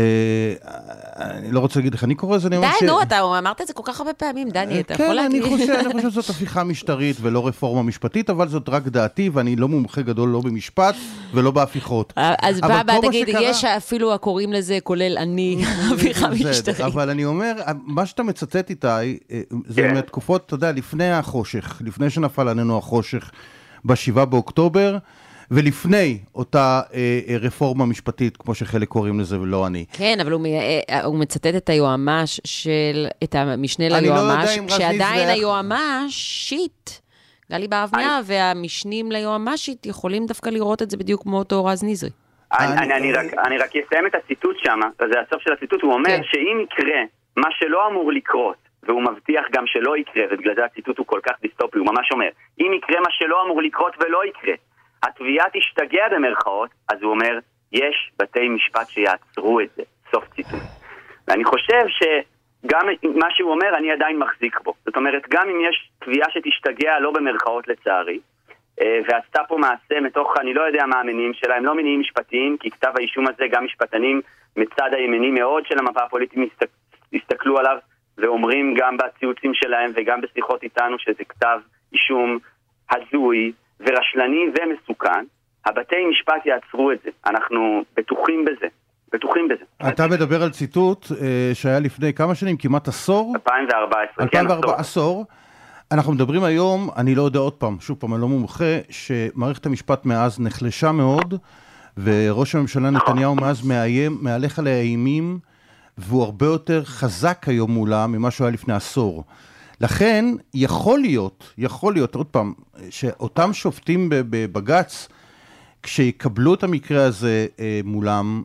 אני לא רוצה להגיד איך אני קורא לזה, די, נו, אתה אמרת את זה כל כך הרבה פעמים, דני, אתה יכול להגיד. כן, אני חושב שזאת הפיכה משטרית ולא רפורמה משפטית, אבל זאת רק דעתי, ואני לא מומחה גדול לא במשפט ולא בהפיכות. אז בא, תגיד, יש אפילו הקוראים לזה, כולל אני, הפיכה משטרית. אבל אני אומר, מה שאתה מצטט איתי, זה מהתקופות, אתה יודע, לפני החושך, לפני שנפל עלינו החושך ב7 באוקטובר, ולפני אותה רפורמה משפטית, כמו שחלק קוראים לזה, ולא אני. כן, אבל הוא מצטט את היועמ"ש את המשנה ליועמ"ש, כשעדיין היועמ"שית, גלי בהבניה, והמשנים ליועמ"שית יכולים דווקא לראות את זה בדיוק כמו אותו רז נזרי. אני רק אסיים את הציטוט שם, זה הסוף של הציטוט, הוא אומר שאם יקרה מה שלא אמור לקרות, והוא מבטיח גם שלא יקרה, ובגלל זה הציטוט הוא כל כך דיסטופי, הוא ממש אומר, אם יקרה מה שלא אמור לקרות ולא יקרה, התביעה תשתגע במרכאות, אז הוא אומר, יש בתי משפט שיעצרו את זה, סוף ציטוט. ואני חושב שגם מה שהוא אומר, אני עדיין מחזיק בו. זאת אומרת, גם אם יש תביעה שתשתגע, לא במרכאות לצערי, ועשתה פה מעשה מתוך, אני לא יודע מה המניעים שלה, הם לא מניעים משפטיים, כי כתב האישום הזה, גם משפטנים מצד הימני מאוד של המפה הפוליטית הסתכלו עליו, ואומרים גם בציוצים שלהם וגם בשיחות איתנו שזה כתב אישום הזוי, ורשלני ומסוכן, הבתי משפט יעצרו את זה. אנחנו בטוחים בזה. אתה מדבר על ציטוט שהיה לפני כמה שנים, כמעט עשור? 2014. עשור. אנחנו מדברים היום, אני לא יודע עוד פעם, שוב פעם, אני לא מומחה, שמערכת המשפט מאז נחלשה מאוד, וראש הממשלה נתניהו מאז מהלך עליה אימים, והוא הרבה יותר חזק היום מולה ממה שהוא היה לפני עשור. לכן, יכול להיות, עוד פעם, שאותם שופטים בבג"ץ, כשיקבלו את המקרה הזה מולם,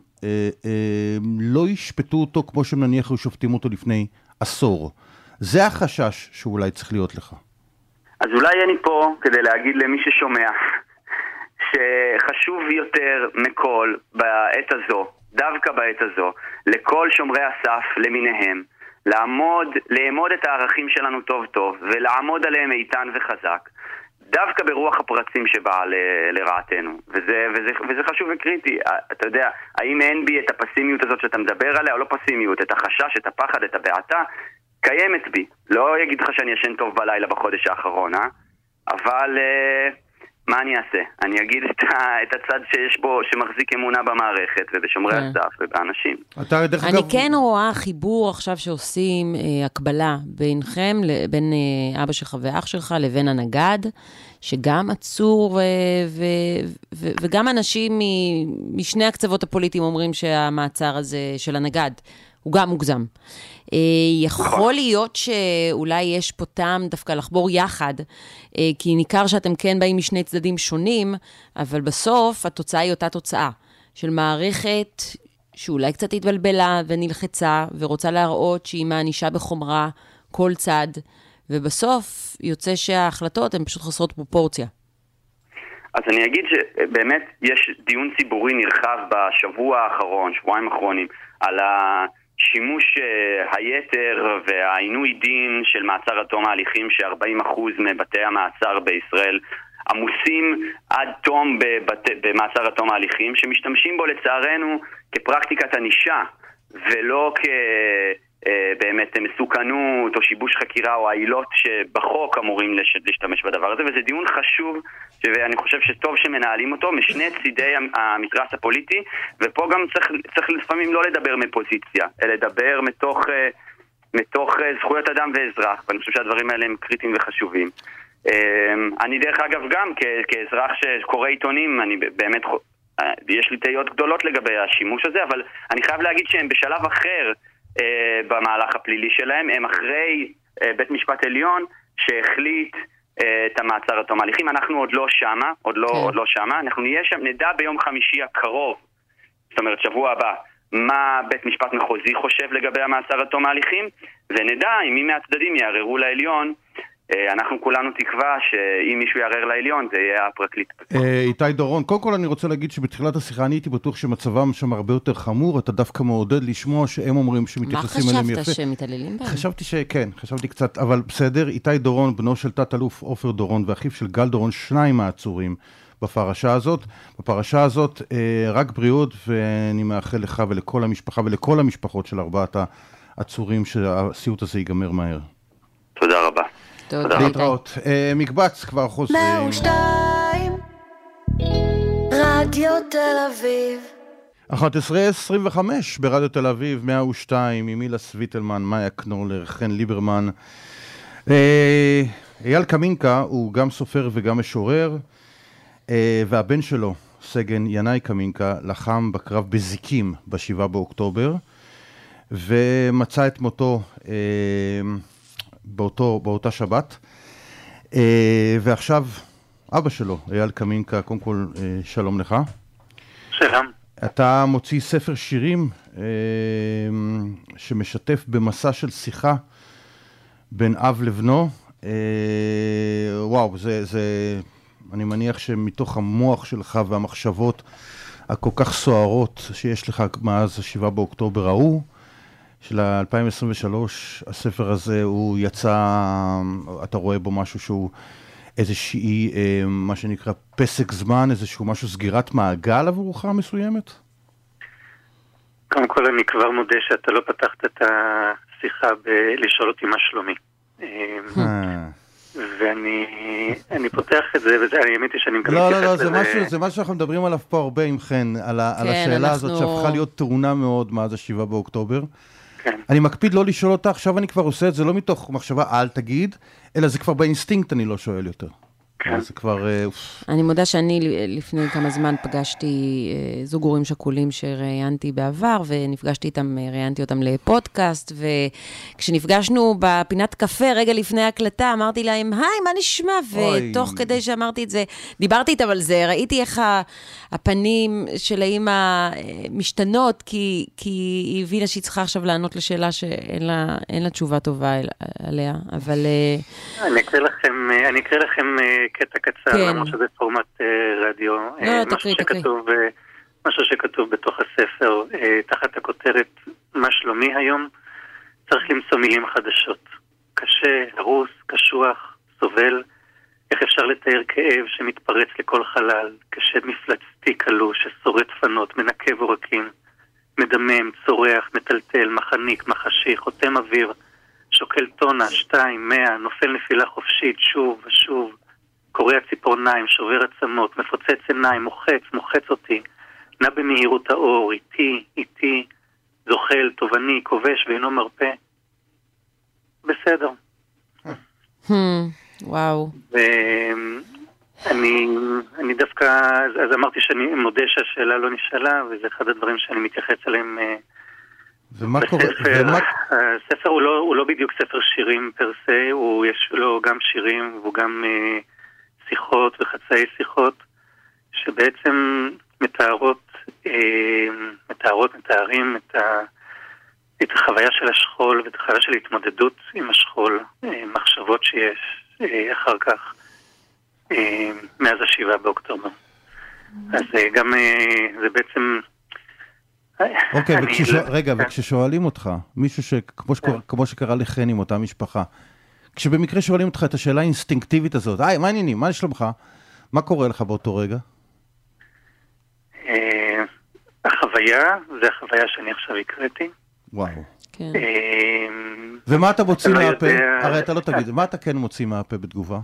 לא ישפטו אותו כמו שנניח היו שופטים אותו לפני עשור. זה החשש שאולי צריך להיות לך. אז אולי אני פה כדי להגיד למי ששומע, שחשוב יותר מכל בעת הזו, דווקא בעת הזו, לכל שומרי הסף למיניהם, לאמוד את הערכים שלנו טוב טוב, ולעמוד עליהם איתן וחזק, דווקא ברוח הפרצים שבאה לרעתנו. וזה חשוב וקריטי. אתה יודע, האם אין בי את הפסימיות הזאת שאתה מדבר עליה, או לא פסימיות, את החשש, את הפחד, את הבעתה, קיימת בי. לא אגיד לך שאני ישן טוב בלילה בחודש האחרון, אבל מה אני אעשה? אני אגיד את הצד שיש בו, שמחזיק אמונה במערכת ובשומרי הסף ובאנשים. אני כן רואה חיבור עכשיו שעושים הקבלה בינכם, בין אבא שלך ואח שלך לבין הנגד, שגם עצור וגם אנשים משני הקצוות הפוליטיים אומרים שהמעצר הזה של הנגד הוא גם מוגזם. יכול להיות שאולי יש פה טעם דווקא לחבור יחד, כי ניכר שאתם כן באים משני צדדים שונים, אבל בסוף התוצאה היא אותה תוצאה, של מערכת שאולי קצת התבלבלה ונלחצה, ורוצה להראות שהיא מענישה בחומרה כל צד, ובסוף יוצא שההחלטות הן פשוט חסרות פרופורציה. אז אני אגיד שבאמת יש דיון ציבורי נרחב בשבוע האחרון, שבועיים האחרונים, על השימוש היתר והעינוי דין של מעצר עד תום ההליכים, ש40% מבתי המעצר בישראל עמוסים עד תום במעצר עד תום ההליכים, שמשתמשים בו לצערנו כפרקטיקת ענישה, ולא באמת מסוכנות או שיבוש חקירה או העילות שבחוק אמורים להשתמש בדבר הזה, וזה דיון חשוב, ואני חושב שטוב שמנהלים אותו משני צידי המתרס הפוליטי, ופה גם צריך לפעמים לא לדבר מפוזיציה, אלא לדבר מתוך זכויות אדם ואזרח, ואני חושב שהדברים האלה הם קריטיים וחשובים. אני דרך אגב גם כאזרח שקורא עיתונים, אני באמת, יש לי תהיות גדולות לגבי השימוש הזה, אבל אני חייב להגיד שהם בשלב אחר במהלך הפלילי שלהם, הם אחרי בית משפט עליון שהחליט את המעצר עד תום ההליכים. אנחנו עוד לא שמה, אנחנו נהיה שם, נדע ביום חמישי הקרוב, זאת אומרת שבוע הבא, מה בית משפט מחוזי חושב לגבי המעצר עד תום ההליכים, ונדע אם מי מהצדדים יערערו לעליון. אנחנו כולנו תקווה שאם מישהו יערער לעליון זה יהיה הפרקליט. איתי דורון, קודם כל אני רוצה להגיד שבתחילת השיחה אני הייתי בטוח שמצבם שם הרבה יותר חמור, אתה דווקא מעודד לשמוע שהם אומרים שמתייחסים אליהם יפה. מה חשבת שמתעללים בהם? חשבתי שכן, חשבתי קצת, אבל בסדר. איתי דורון, בנו של תת-אלוף עופר דורון ואחיו של גל דורון, 2 העצורים בפרשה הזאת. בפרשה הזאת רק בריאות, ואני מאחל לך ולכל המשפחה ולכל המשפחות של 4 העצורים שהסיוט הזה ייגמר מהר. תודה רבה. להתראות. מקבץ כבר חוזרים. 102 רדיו תל אביב 11:25 ברדיו תל אביב 102 עם מילה סוויטלמן, מאיה קנולר, חן ליברמן. אייל קמינקה הוא גם סופר וגם משורר, והבן שלו סגן ינאי קמינקה לחם בקרב בזיקים ב7 באוקטובר ומצא את מותו באותה שבת, ועכשיו אבא שלו, אייל קמינקה, קודם כל שלום לך. שלום. אתה מוציא ספר שירים שמשתף במסע של שיחה בין אב לבנו. וואו, אני מניח שמתוך המוח שלך והמחשבות הכל כך סוערות שיש לך מאז 7 באוקטובר ההוא, של 2023, הספר הזה הוא יצא, אתה רואה בו משהו שהוא איזושהי, מה שנקרא פסק זמן, איזשהו משהו סגירת מעגל עבורך מסוימת? קודם כל אני כבר מודה שאתה לא פתחת את השיחה לשאול אותי מה שלומי. ואני פותח את זה, ואני האמיתי שאני גם מתייחס לזה. זה משהו שאנחנו מדברים עליו פה הרבה עם חן, על השאלה הזאת שהפכה להיות טעונה מאוד מאז 7 באוקטובר. אני מקפיד לא לשאול אותה, עכשיו אני כבר עושה את זה לא מתוך מחשבה אל תגיד, אלא זה כבר באינסטינקט אני לא שואל יותר. זה כבר... אני מודה שאני לפני כמה זמן פגשתי זוג הורים שכולים שראיינתי בעבר, ונפגשתי איתם, ראיינתי אותם לפודקאסט, וכשנפגשנו בפינת קפה רגע לפני ההקלטה, אמרתי להם, היי, מה נשמע? ותוך כדי שאמרתי את זה, דיברתי איתם על זה, ראיתי איך הפנים של האמא משתנות, כי היא הבינה שהיא צריכה עכשיו לענות לשאלה שאין לה תשובה טובה עליה, אבל... אני אקריא לכם קטע קצר, למרות שזה פורמט רדיו, משהו שכתוב בתוך הספר, תחת הכותרת מה שלומי היום, צריך למצוא מילים חדשות. קשה, הרוס, קשוח, סובל, איך אפשר לתאר כאב שמתפרץ לכל חלל, כשד מפלצתי קלוש ששורט פנות, מנקב עורקים, מדמם, צורח, מטלטל, מחניק, מחשי, חותם אוויר, שוקל טונה, 2, 100, נופל נפילה חופשית, שוב ושוב, קורע ציפורניים, שובר עצמות, מפוצץ עיניים, מוחץ אותי, נע במהירות האור, איתי, זוחל, תובעני, כובש ואינו מרפא. בסדר. וואו. אני דווקא, אז אמרתי שאני מודה שהשאלה לא נשאלה, וזה אחד הדברים שאני מתייחס אליהם ומה קורה? הספר הוא לא בדיוק ספר שירים פר סה, יש לו גם שירים והוא גם שיחות וחצאי שיחות, שבעצם מתארים את החוויה של השכול ואת החוויה של התמודדות עם השכול, מחשבות שיש אחר כך, מאז 7 באוקטובר. אז גם זה בעצם... אוקיי, וכששואלים אותך, מישהו כמו שקרה לכן עם אותה משפחה, כשבמקרה שואלים אותך את השאלה האינסטינקטיבית הזאת, מה העניינים, מה שלומך? מה קורה לך באותו רגע? החוויה, זה החוויה שאני עכשיו הקראתי. וואו. ומה אתה מוציא מהפה? הרי אתה לא תגיד, מה אתה כן מוציא מהפה בתגובה?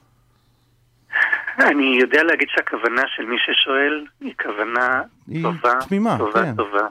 אני יודע להגיד שהכוונה של מי ששואל היא כוונה טובה, תמימה, טובה.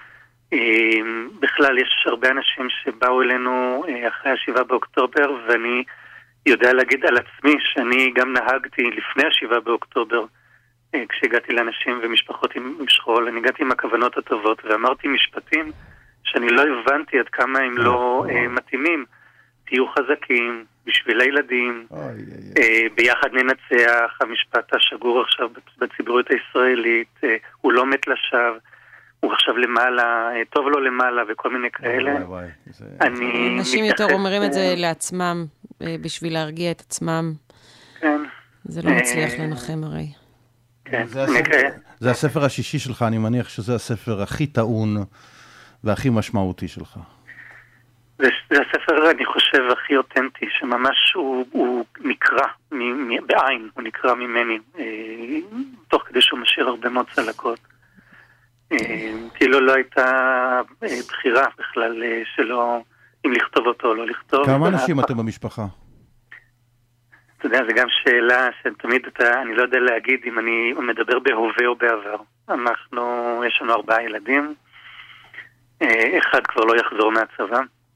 בכלל יש הרבה אנשים שבאו אלינו אחרי 7 באוקטובר, ואני יודע להגיד על עצמי שאני גם נהגתי לפני 7 באוקטובר, כשהגעתי לאנשים ומשפחות עם שכול, אני הגעתי עם הכוונות הטובות ואמרתי משפטים שאני לא הבנתי עד כמה הם לא מתאימים. תהיו חזקים, בשביל הילדים, ביחד ננצח, המשפט השגור עכשיו בציבוריות הישראלית, הוא לא מת לשווא, הוא עכשיו למעלה, טוב לו למעלה וכל מיני כאלה. אנשים יותר אומרים את זה לעצמם, בשביל להרגיע את עצמם. כן. זה לא מצליח לנחם הרי. כן. זה הספר השישי שלך, אני מניח שזה הספר הכי טעון והכי משמעותי שלך. זה הספר, אני חושב, הכי אותנטי, שממש הוא נקרא בעין, הוא נקרא ממני, תוך כדי שהוא משאיר הרבה מאוד צלקות. כאילו לא הייתה בחירה בכלל שלא, אם לכתוב אותו או לא לכתוב. כמה אנשים אתם במשפחה? אתה יודע, זה גם שאלה שתמיד אני לא יודע להגיד אם אני מדבר בהווה או בעבר. יש לנו 4 ילדים, אחד כבר לא יחזור מהצבא.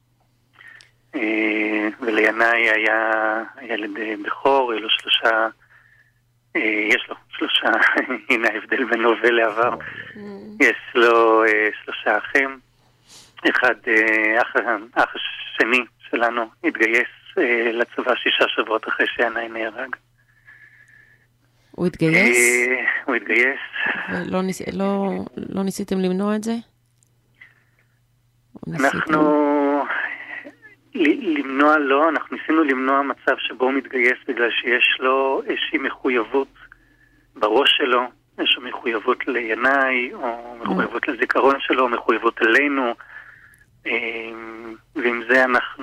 ולינאי היה ילד בכור, יש לו 3, הנה ההבדל בין הווה לעבר, יש לו 3 אחים, אח השני שלנו התגייס לצבא 6 שבועות אחרי שינאי נהרג. הוא התגייס? הוא התגייס. לא ניסיתם למנוע את זה? אנחנו ניסינו למנוע מצב שבו הוא מתגייס בגלל שיש לו איזושהי מחויבות בראש שלו, יש לו מחויבות לינאי, או מחויבות לזיכרון שלו, או מחויבות אלינו, ועם זה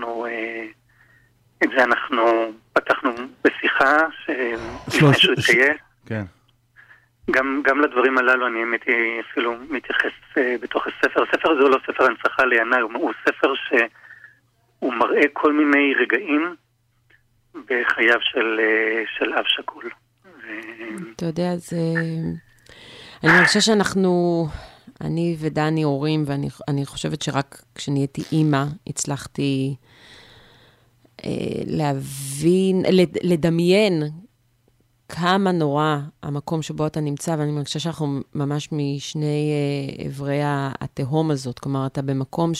אנחנו פתחנו בשיחה לפני שהוא התגייס. כן. גם לדברים הללו אני אפילו מתייחס בתוך הספר. הספר הזה הוא לא ספר הנצחה לינאי, הוא ספר הוא מראה כל מיני רגעים בחייו של אב שכול. אתה יודע, אני מרגישה אני ודני הורים, ואני חושבת שרק כשנהייתי אימא, הצלחתי להבין, לדמיין כמה נורא המקום שבו אתה נמצא, ואני מרגישה שאנחנו ממש משני עברי התהום הזאת. כלומר, אתה במקום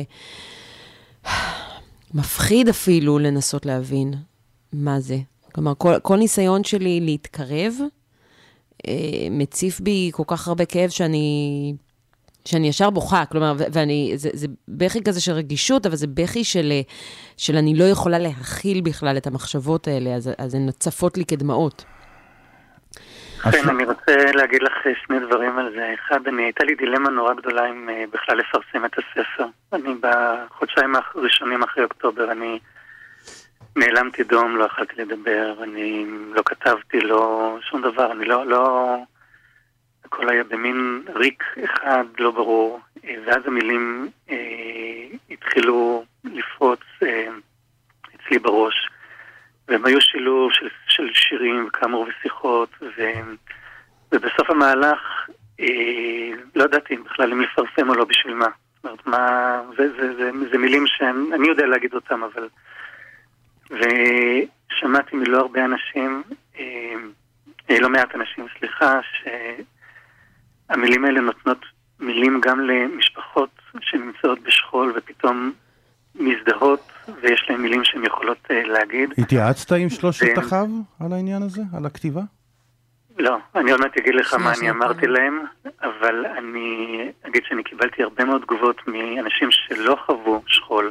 מפחיד אפילו לנסות להבין מה זה. כלומר, כל ניסיון שלי להתקרב, מציף בי כל כך הרבה כאב שאני ישר בוכה. כלומר, זה בכי כזה של רגישות, אבל זה בכי של אני לא יכולה להכיל בכלל את המחשבות האלה, אז הן נצפות לי כדמעות. כן, אני רוצה להגיד לך 2 דברים על זה. אחד, הייתה לי דילמה נורא גדולה אם בכלל לפרסם את הספר. אני בחודשיים הראשונים אחרי אוקטובר, אני נעלמתי דום, לא יכלתי לדבר, אני לא כתבתי, לא שום דבר, אני לא... הכל היה במין ריק אחד, לא ברור, ואז המילים התחילו לפרוץ אצלי בראש. והם היו שילוב של שירים וכאמור ושיחות, ובסוף המהלך לא ידעתי בכלל אם לפרסם או לא בשביל מה. זאת אומרת, זה מילים שאני יודע להגיד אותם, אבל... ושמעתי מלא הרבה אנשים, לא מעט אנשים, סליחה, שהמילים האלה נותנות מילים גם למשפחות שנמצאות בשכול. שכול ופתאום מזדהות ויש להם מילים שהן יכולות להגיד. התייעצת עם שלושת אחיו על העניין הזה, על הכתיבה? לא, אני עוד מעט אגיד לך מה אני אמרתי להם, אבל אני אגיד שאני קיבלתי הרבה מאוד תגובות מאנשים שלא חוו שכול,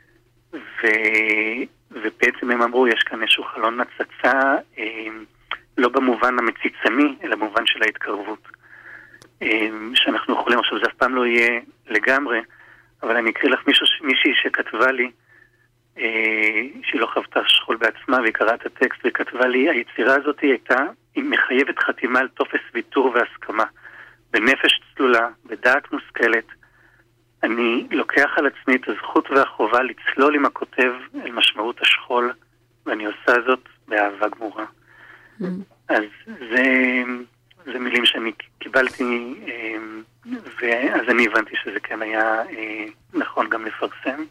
ובעצם הם אמרו, יש כאן איזשהו חלון הצצה, לא במובן המציצני, אלא במובן של ההתקרבות. שאנחנו יכולים, עכשיו זה אף פעם לא יהיה לגמרי, אבל אני אקריא לך מישהי שכתבה לי, שהיא לא חוותה שכול בעצמה, והיא קראה את הטקסט וכתבה לי, היצירה הזאת היא מחייבת חתימה על טופס ויתור והסכמה, בנפש צלולה, בדעת מושכלת. אני לוקח על עצמי את הזכות והחובה לצלול עם הכותב אל משמעות השכול, ואני עושה זאת באהבה גמורה. אז זה מילים שאני קיבלתי, ואז אני הבנתי שזה כן היה נכון גם לפרסם.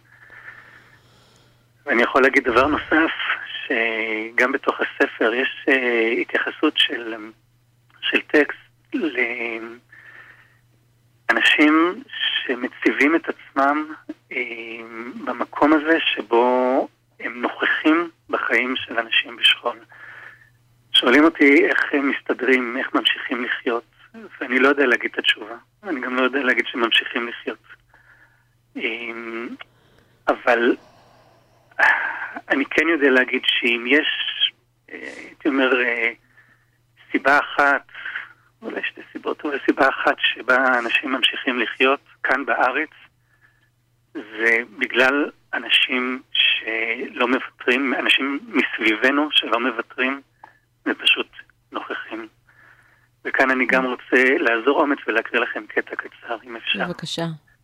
ואני יכול להגיד דבר נוסף, שגם בתוך הספר יש התייחסות של טקסט לאנשים שמציבים את עצמם במקום הזה שבו הם נוכחים בחיים של אנשים בשכול. שואלים אותי איך הם מסתדרים, איך ממשיכים לחיות, ואני לא יודע להגיד את התשובה. אני גם לא יודע להגיד שממשיכים לחיות. אבל אני כן יודע להגיד שאם יש, הייתי אומר, סיבה אחת, אולי שתי סיבות, אבל סיבה אחת שבה אנשים ממשיכים לחיות כאן בארץ, זה בגלל אנשים שלא מוותרים, אנשים מסביבנו שלא מוותרים, ופשוט נוכחים. וכאן אני גם רוצה לעזור אומץ ולהקריא לכם קטע קצר, אם אפשר. בבקשה.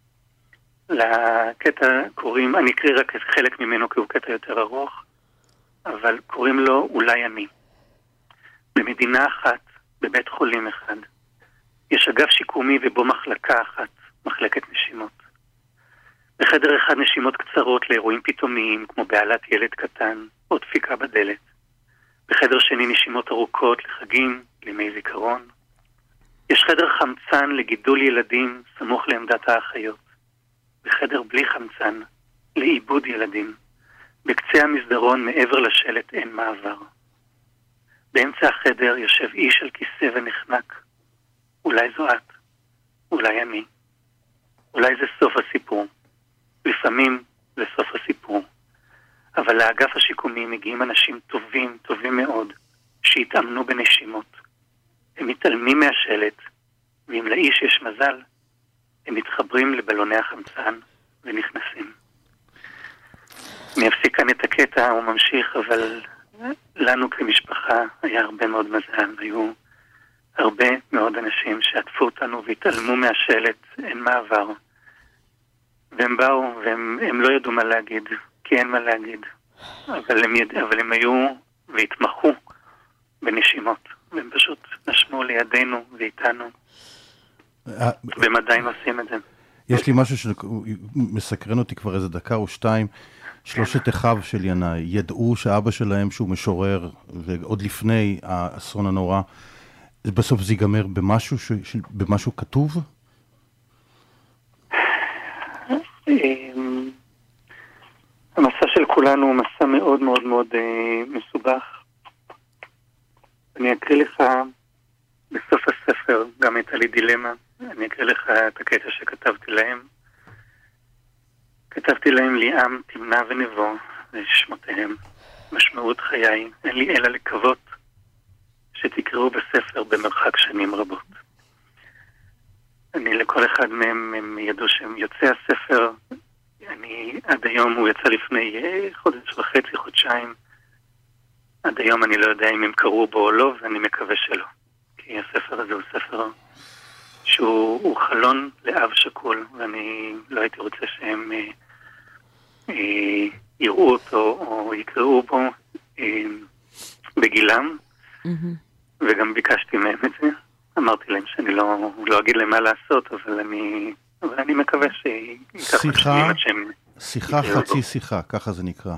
לקטע קוראים, אני אקריא רק חלק ממנו כי הוא קטע יותר ארוך, אבל קוראים לו אולי אני. במדינה אחת, בבית חולים אחד, יש אגף שיקומי ובו מחלקה אחת, מחלקת נשימות. בחדר אחד נשימות קצרות לאירועים פתאומיים, כמו בעלת ילד קטן, או דפיקה בדלת. בחדר שני נשימות ארוכות לחגים, לימי זיכרון. יש חדר חמצן לגידול ילדים, סמוך לעמדת האחיות. בחדר בלי חמצן, לאיבוד ילדים. בקצה המסדרון מעבר לשלט אין מעבר. באמצע החדר יושב איש על כיסא ונחנק. אולי זו את, אולי אני. אולי זה סוף הסיפור. לפעמים זה סוף הסיפור. אבל לאגף השיקומי מגיעים אנשים טובים, טובים מאוד, שהתאמנו בנשימות. הם מתעלמים מהשלט, ואם לאיש יש מזל, הם מתחברים לבלוני החמצן ונכנסים. אני אפסיק כאן את הקטע, הוא ממשיך, אבל לנו כמשפחה היה הרבה מאוד מזל. היו הרבה מאוד אנשים שעטפו אותנו והתעלמו מהשלט, אין מעבר. והם באו, והם לא ידעו מה להגיד, כי אין מה להגיד. אבל הם היו והתמחו בנשימות, והם פשוט נשמו לידינו ואיתנו. והם עדיין עושים את זה. יש לי משהו שמסקרן אותי כבר איזה דקה או שתיים. שלושת אחיו של ינאי ידעו שאבא שלהם שהוא משורר, ועוד לפני האסון הנורא, בסוף זה ייגמר במשהו כתוב? המסע של כולנו הוא מסע מאוד מאוד מאוד מסובך. אני אקריא לך בסוף הספר, גם הייתה לי דילמה, אני אקריא לך את הקטע שכתבתי להם. כתבתי להם ליאם, תמנה ונבו, ושמותיהם. משמעות חיי, אין לי אלא לקוות שתקראו בספר במרחק שנים רבות. אני לכל אחד מהם, הם ידעו שהם יוצא הספר, עד היום הוא יצא לפני חודש וחצי, חודשיים. עד היום אני לא יודע אם הם קראו בו או לא, ואני מקווה שלא. כי הספר הזה הוא ספר שהוא חלון לאב שקול, ואני לא הייתי רוצה שהם יראו אותו או יקראו בו בגילם, וגם ביקשתי מהם את זה. אמרתי להם שאני לא אגיד להם מה לעשות, אבל אני מקווה שיחה חצי שיחה, ככה זה נקרא.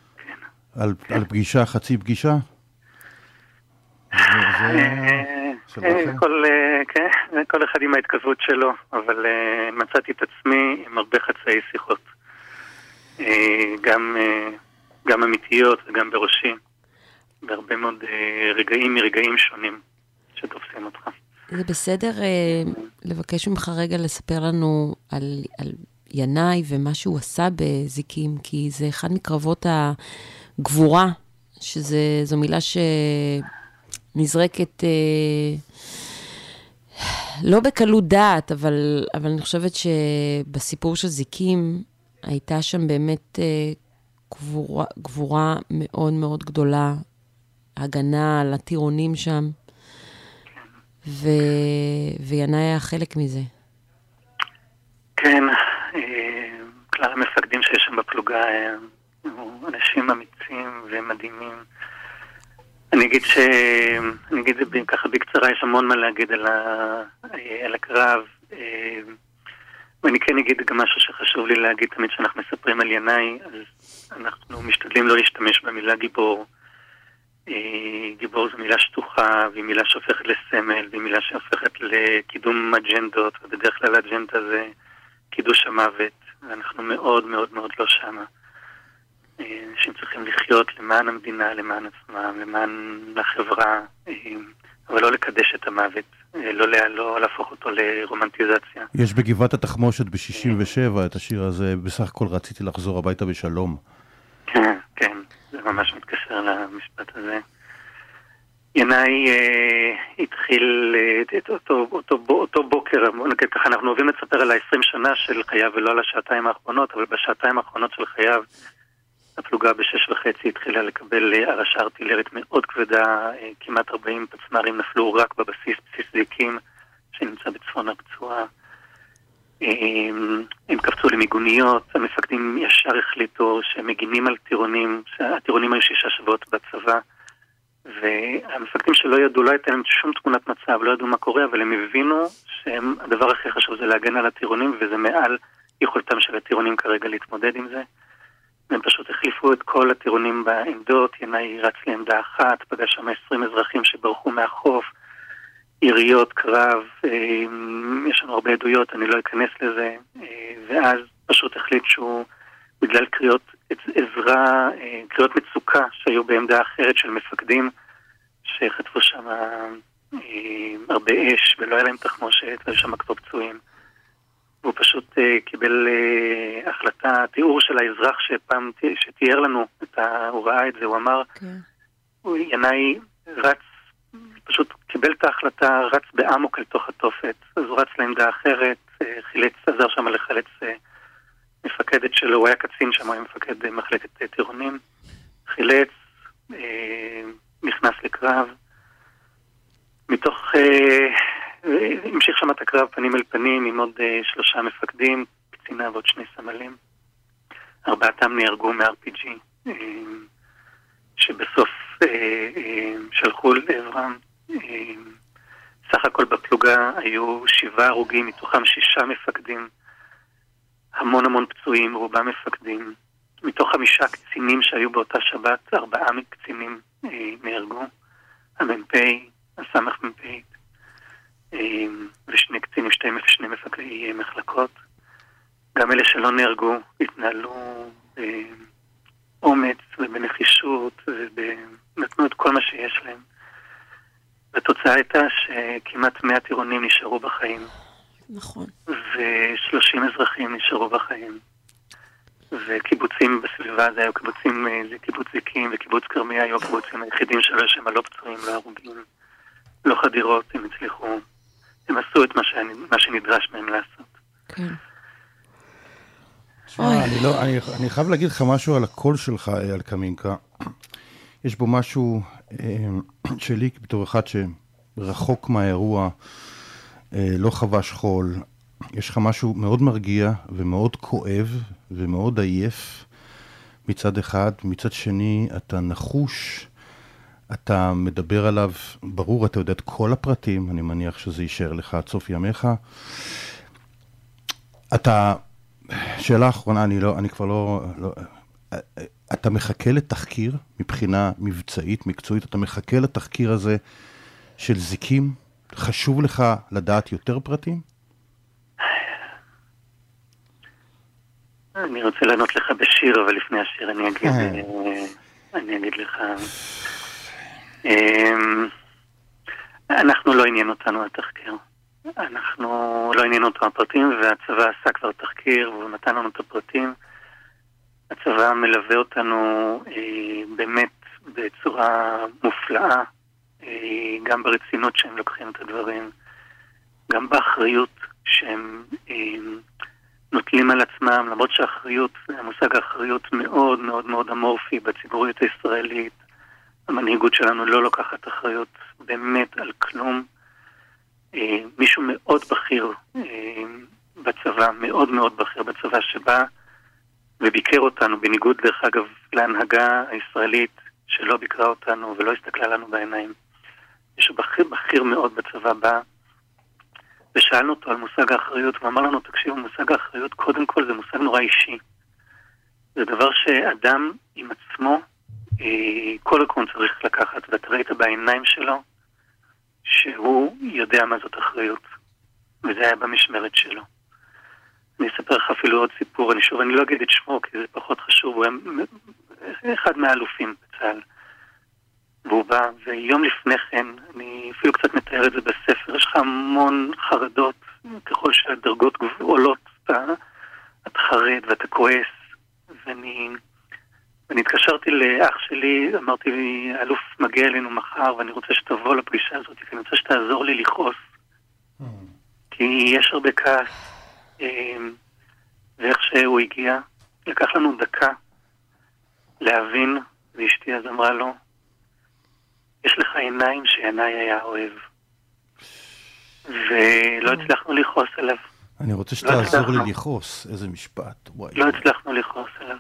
על פגישה חצי פגישה? כל אחד עם ההתכתבות שלו, אבל מצאתי את עצמי עם הרבה חצאי שיחות. גם אמיתיות וגם בראשי, בהרבה מאוד רגעים שונים שתופסים אותך. זה בסדר לבקש ממך רגע לספר לנו על ינאי ומה שהוא עשה בזיקים, כי זה אחד מקרבות הגבורה, שזו מילה שנזרקת לא בקלות דעת, אבל אני חושבת שבסיפור של זיקים הייתה שם באמת גבורה מאוד מאוד גדולה, הגנה על הטירונים שם, וינאי היה חלק מזה. כן, כלל המפקדים שיש שם בפלוגה, אנשים אמיצים ומדהימים. אני אגיד זה ככה בקצרה, יש המון מה להגיד על הקרב, ואני כן אגיד גם משהו שחשוב לי להגיד תמיד שאנחנו מספרים על ינאי, אז אנחנו משתדלים לא להשתמש במילה גיבור. גיבור זו מילה שטוחה, והיא מילה שהופכת לסמל, והיא מילה שהופכת לקידום אג'נדות, ובדרך כלל האג'נדה זה קידוש המוות, ואנחנו מאוד מאוד מאוד לא שמה. אנשים צריכים לחיות למען המדינה, למען עצמם, למען החברה, אבל לא לקדש את המוות, לא להפוך אותו לרומנטיזציה. יש בגבעת התחמושת ב-67 את השיר הזה, בסך הכל רציתי לחזור הביתה בשלום. כן, כן, זה ממש מתקשר למשפט הזה. ינאי התחיל את אותו בוקר, ככה אנחנו אוהבים לספר על ה-20 שנה של חייו ולא על השעתיים האחרונות, אבל בשעתיים האחרונות של חייו, הפלוגה ב6:30 התחילה לקבל הרשה ארטילרית מאוד כבדה, כמעט 40 פצמ"רים נפלו רק בבסיס זיקים שנמצא בצפון הפצועה. הם קפצו למיגוניות, המפקדים ישר החליטו שהם מגינים על טירונים, הטירונים היו 6 שבועות בצבא, והמפקדים שלא ידעו, לא הייתה להם שום תמונת מצב, לא ידעו מה קורה, אבל הם הבינו שהדבר הכי חשוב זה להגן על הטירונים, וזה מעל יכולתם של הטירונים כרגע להתמודד עם זה. והם פשוט החליפו את כל הטירונים בעמדות, ינאי רץ לעמדה אחת, פגש שם 20 אזרחים שברחו מהחוף, עיריות, קרב, יש לנו הרבה עדויות, אני לא אכנס לזה, ואז פשוט החליט שהוא, בגלל קריאות עזרה, קריאות מצוקה שהיו בעמדה אחרת של מפקדים, שחטפו שם הרבה אש ולא היה להם תחמושת, והיו שם כתוב פצועים. והוא פשוט קיבל החלטה, תיאור של האזרח שפעם, שתיאר לנו, הוא ראה את זה, הוא אמר, ינאי רץ, פשוט קיבל את ההחלטה, רץ באמוק אל תוך התופת, אז הוא רץ לעמדה אחרת, עזר שם לחלץ מפקדת שלו, הוא היה קצין שם, הוא היה מפקד מחלקת טירונים, חילץ, נכנס לקרב, מתוך, המשיך שם את הקרב פנים אל פנים עם עוד 3 מפקדים, קצינה ועוד 2 סמלים, 4 נהרגו מ-RPG, שבסוף שלחו לעברם. סך הכל בפלוגה היו 7 הרוגים, מתוכם 6 מפקדים, המון פצועים, רובם מפקדים. מתוך 5 קצינים שהיו באותה שבת, 4 קצינים נהרגו, המ"פ, הסמ"פ, ושני קצינים, 2 מפקדי מחלקות. גם אלה שלא נהרגו התנהלו אומץ ובנחישות, ונתנו את כל מה שיש להם. והתוצאה הייתה שכמעט 100 טירונים נשארו בחיים. נכון. ו30 אזרחים נשארו בחיים. וקיבוצים בסביבה, זה היו קיבוצים, זה קיבוץ זיקים וקיבוץ קרמיה, היו הקיבוצים היחידים שלו שהם לא פצועים, לא הרוגים, לא חדירות, הם הצליחו, הם עשו את מה שנדרש מהם לעשות. כן. אני חייב להגיד לך משהו על הקול שלך, על קמינקה. יש בו משהו שלי בתור אחד שרחוק מהאירוע, לא חווה שכול. יש לך משהו מאוד מרגיע ומאוד כואב ומאוד עייף מצד אחד. מצד שני, אתה נחוש, אתה מדבר עליו, ברור, אתה יודע את כל הפרטים, אני מניח שזה יישאר לך עד סוף ימיך. אתה... שאלה אחרונה, אני כבר לא... אתה מחכה לתחקיר מבחינה מבצעית, מקצועית, אתה מחכה לתחקיר הזה של זיקים, חשוב לך לדעת יותר פרטים? אני רוצה לענות לך בשיר, אבל לפני השיר אני אגיד לך... אנחנו לא עניין אותנו התחקיר. אנחנו לא עניין אותנו הפרטים, והצבא עשה כבר תחקיר, והוא נתן לנו את הפרטים. הצבא מלווה אותנו באמת בצורה מופלאה, גם ברצינות שהם לוקחים את הדברים, גם באחריות שהם נוטלים על עצמם, למרות שהאחריות, המושג האחריות מאוד מאוד מאוד אמורפי בציבוריות הישראלית. המנהיגות שלנו לא לוקחת אחריות באמת על כלום. מישהו מאוד בכיר בצבא, מאוד מאוד בכיר בצבא, שבא וביקר אותנו, בניגוד דרך אגב להנהגה הישראלית שלא ביקרה אותנו ולא הסתכלה לנו בעיניים. מישהו בכיר מאוד בצבא בא ושאלנו אותו על מושג האחריות, הוא אמר לנו, תקשיבו, מושג האחריות קודם כל זה מושג נורא אישי. זה דבר שאדם עם עצמו כל הקום צריך לקחת, ואתה ראית בעיניים שלו שהוא יודע מה זאת אחריות, וזה היה במשמרת שלו. אני אספר לך אפילו עוד סיפור, אני לא אגיד את שמו כי זה פחות חשוב, הוא היה אחד מהאלופים בצה"ל, והוא בא, ויום לפני כן, אני אפילו קצת מתאר את זה בספר, יש לך המון חרדות, ככל שהדרגות עולות, אתה חרד ואתה כועס, ואני התקשרתי לאח שלי, אמרתי לי, האלוף מגיע אלינו מחר, ואני רוצה שתבוא לפגישה הזאת, כי אני רוצה שתעזור לי לכעוס. כי יש הרבה כעס, ואיך שהוא הגיע, לקח לנו דקה להבין, ואשתי אז אמרה לו, יש לך עיניים שעיניי היה אוהב. ולא הצלחנו לכעוס עליו. אני רוצה שתעזור לי לכעוס, איזה משפט. לא הצלחנו לכעוס עליו.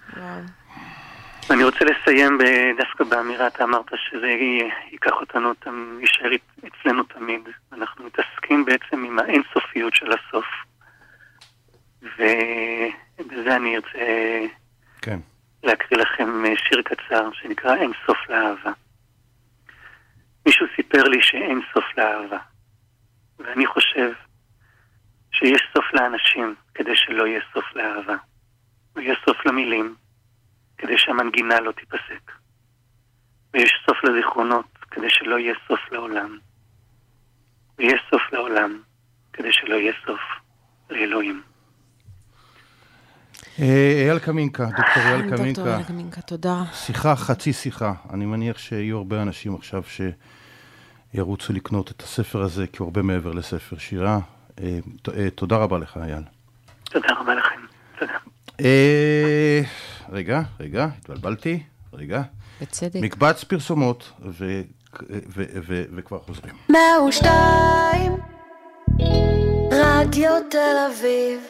ואני רוצה לסיים דווקא באמירה, אתה אמרת שזה ייקח אותנו, יישאר אצלנו תמיד. אנחנו מתעסקים בעצם עם האינסופיות של הסוף. ובזה אני ארצה להקריא לכם שיר קצר שנקרא אין סוף לאהבה. מישהו סיפר לי שאין סוף לאהבה, ואני חושב שיש סוף לאנשים כדי שלא יהיה סוף לאהבה, ויש סוף למילים כדי שהמנגינה לא תיפסק, ויש סוף לזיכרונות כדי שלא יהיה סוף לעולם, ויש סוף לעולם כדי שלא יהיה סוף לאלוהים. אייל קמינקה, דוקטור אייל קמינקה. דוקטור אייל קמינקה, תודה. שיחה, חצי שיחה. אני מניח שיהיו הרבה אנשים עכשיו שירוצו לקנות את הספר הזה, כי הוא הרבה מעבר לספר שירה. תודה רבה לך, אייל. תודה רבה לכם. תודה. רגע, התבלבלתי. רגע. בצדק. מקבץ פרסומות, וכבר חוזרים. 102 רדיו תל אביב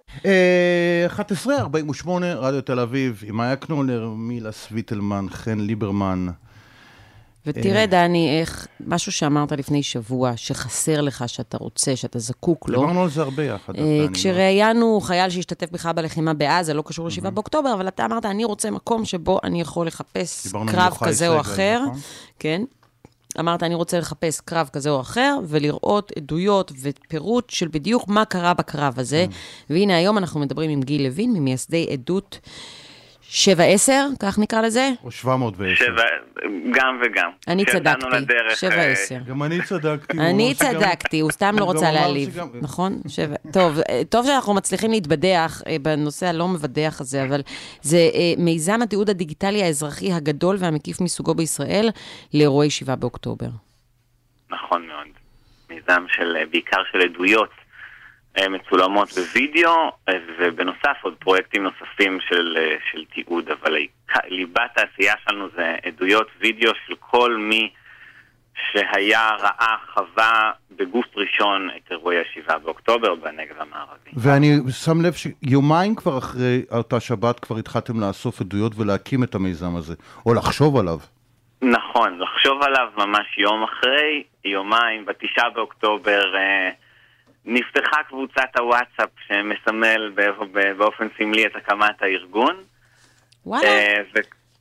11:48, רדיו תל אביב, עם מאיה קנולר, מילה סוויטלמן, חן ליברמן. ותראה דני, איך משהו שאמרת לפני שבוע, שחסר לך, שאתה רוצה, שאתה זקוק לו. דיברנו על זה הרבה יחד. כשראיינו חייל שהשתתף בך בלחימה בעזה, לא קשור ל7 באוקטובר, אבל אתה אמרת, אני רוצה מקום שבו אני יכול לחפש קרב כזה או אחר. כן. אמרת, אני רוצה לחפש קרב כזה או אחר, ולראות עדויות ופירוט של בדיוק מה קרה בקרב הזה. והנה, היום אנחנו מדברים עם גיל לוין, ממייסדי עדות 7-10, כך נקרא לזה? או 710. גם וגם. אני צדקתי, 7-10. גם אני צדקתי. אני צדקתי, הוא סתם לא רוצה להעליב, נכון? טוב שאנחנו מצליחים להתבדח בנושא הלא מבדח הזה, אבל זה מיזם התיעוד הדיגיטלי האזרחי הגדול והמקיף מסוגו בישראל לאירועי 7 באוקטובר. נכון מאוד. מיזם בעיקר של עדויות מצולמות בווידאו, ובנוסף עוד פרויקטים נוספים של תיעוד, אבל ליבת העשייה שלנו זה עדויות וידאו של כל מי שהיה ראה, חווה בגוף ראשון את אירועי 7 באוקטובר בנגב המערבי. ואני שם לב שיומיים כבר אחרי אותה שבת כבר התחלתם לאסוף עדויות ולהקים את המיזם הזה, או לחשוב עליו. נכון, לחשוב עליו ממש יום אחרי, יומיים, ב9 באוקטובר, נפתחה קבוצת הוואטסאפ שמסמל באופן סמלי את הקמת הארגון. וואלה,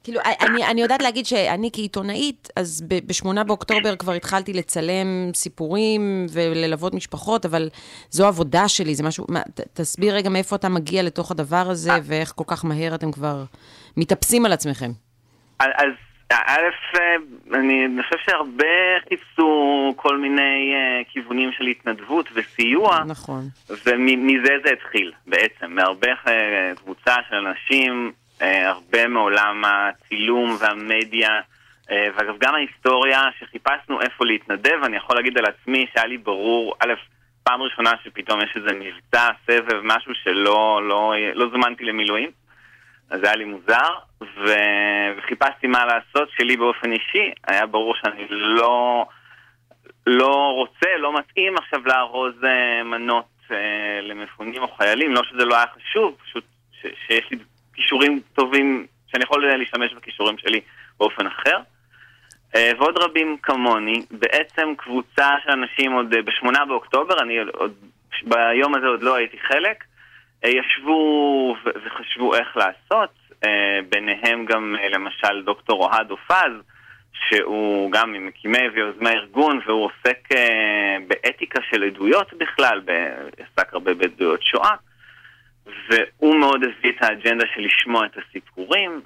כאילו, אני יודעת להגיד שאני כעיתונאית, אז ב-8 באוקטובר כבר התחלתי לצלם סיפורים וללוות משפחות, אבל זו עבודה שלי, זה משהו, תסביר רגע מאיפה אתה מגיע לתוך הדבר הזה, ואיך כל כך מהר אתם כבר מתאפסים על עצמכם. אז א', אני חושב שהרבה חיפשו כל מיני כיוונים של התנדבות וסיוע. נכון. ומזה זה התחיל בעצם, מהרבה קבוצה של אנשים, הרבה מעולם הצילום והמדיה, ואגב גם ההיסטוריה שחיפשנו איפה להתנדב. אני יכול להגיד על עצמי שהיה לי ברור, א', פעם ראשונה שפתאום יש איזה מבצע, סבב, משהו לא זמנתי למילואים, אז זה היה לי מוזר, וחיפשתי מה לעשות. שלי באופן אישי היה ברור שאני לא רוצה, לא מתאים עכשיו לארוז מנות למפונים או חיילים, לא שזה לא היה חשוב, פשוט שיש לי כישורים טובים, שאני יכול להשתמש בכישורים שלי באופן אחר. ועוד רבים כמוני, בעצם קבוצה של אנשים עוד ב-8 באוקטובר, אני עוד ביום הזה עוד לא הייתי חלק, ישבו וחשבו איך לעשות, ביניהם גם למשל דוקטור אוהד אופז, שהוא גם ממקימי ויוזמי הארגון, והוא עוסק באתיקה של עדויות בכלל, עסק הרבה בעדויות שואה, והוא מאוד הביא את האג'נדה של לשמוע את הסיפורים.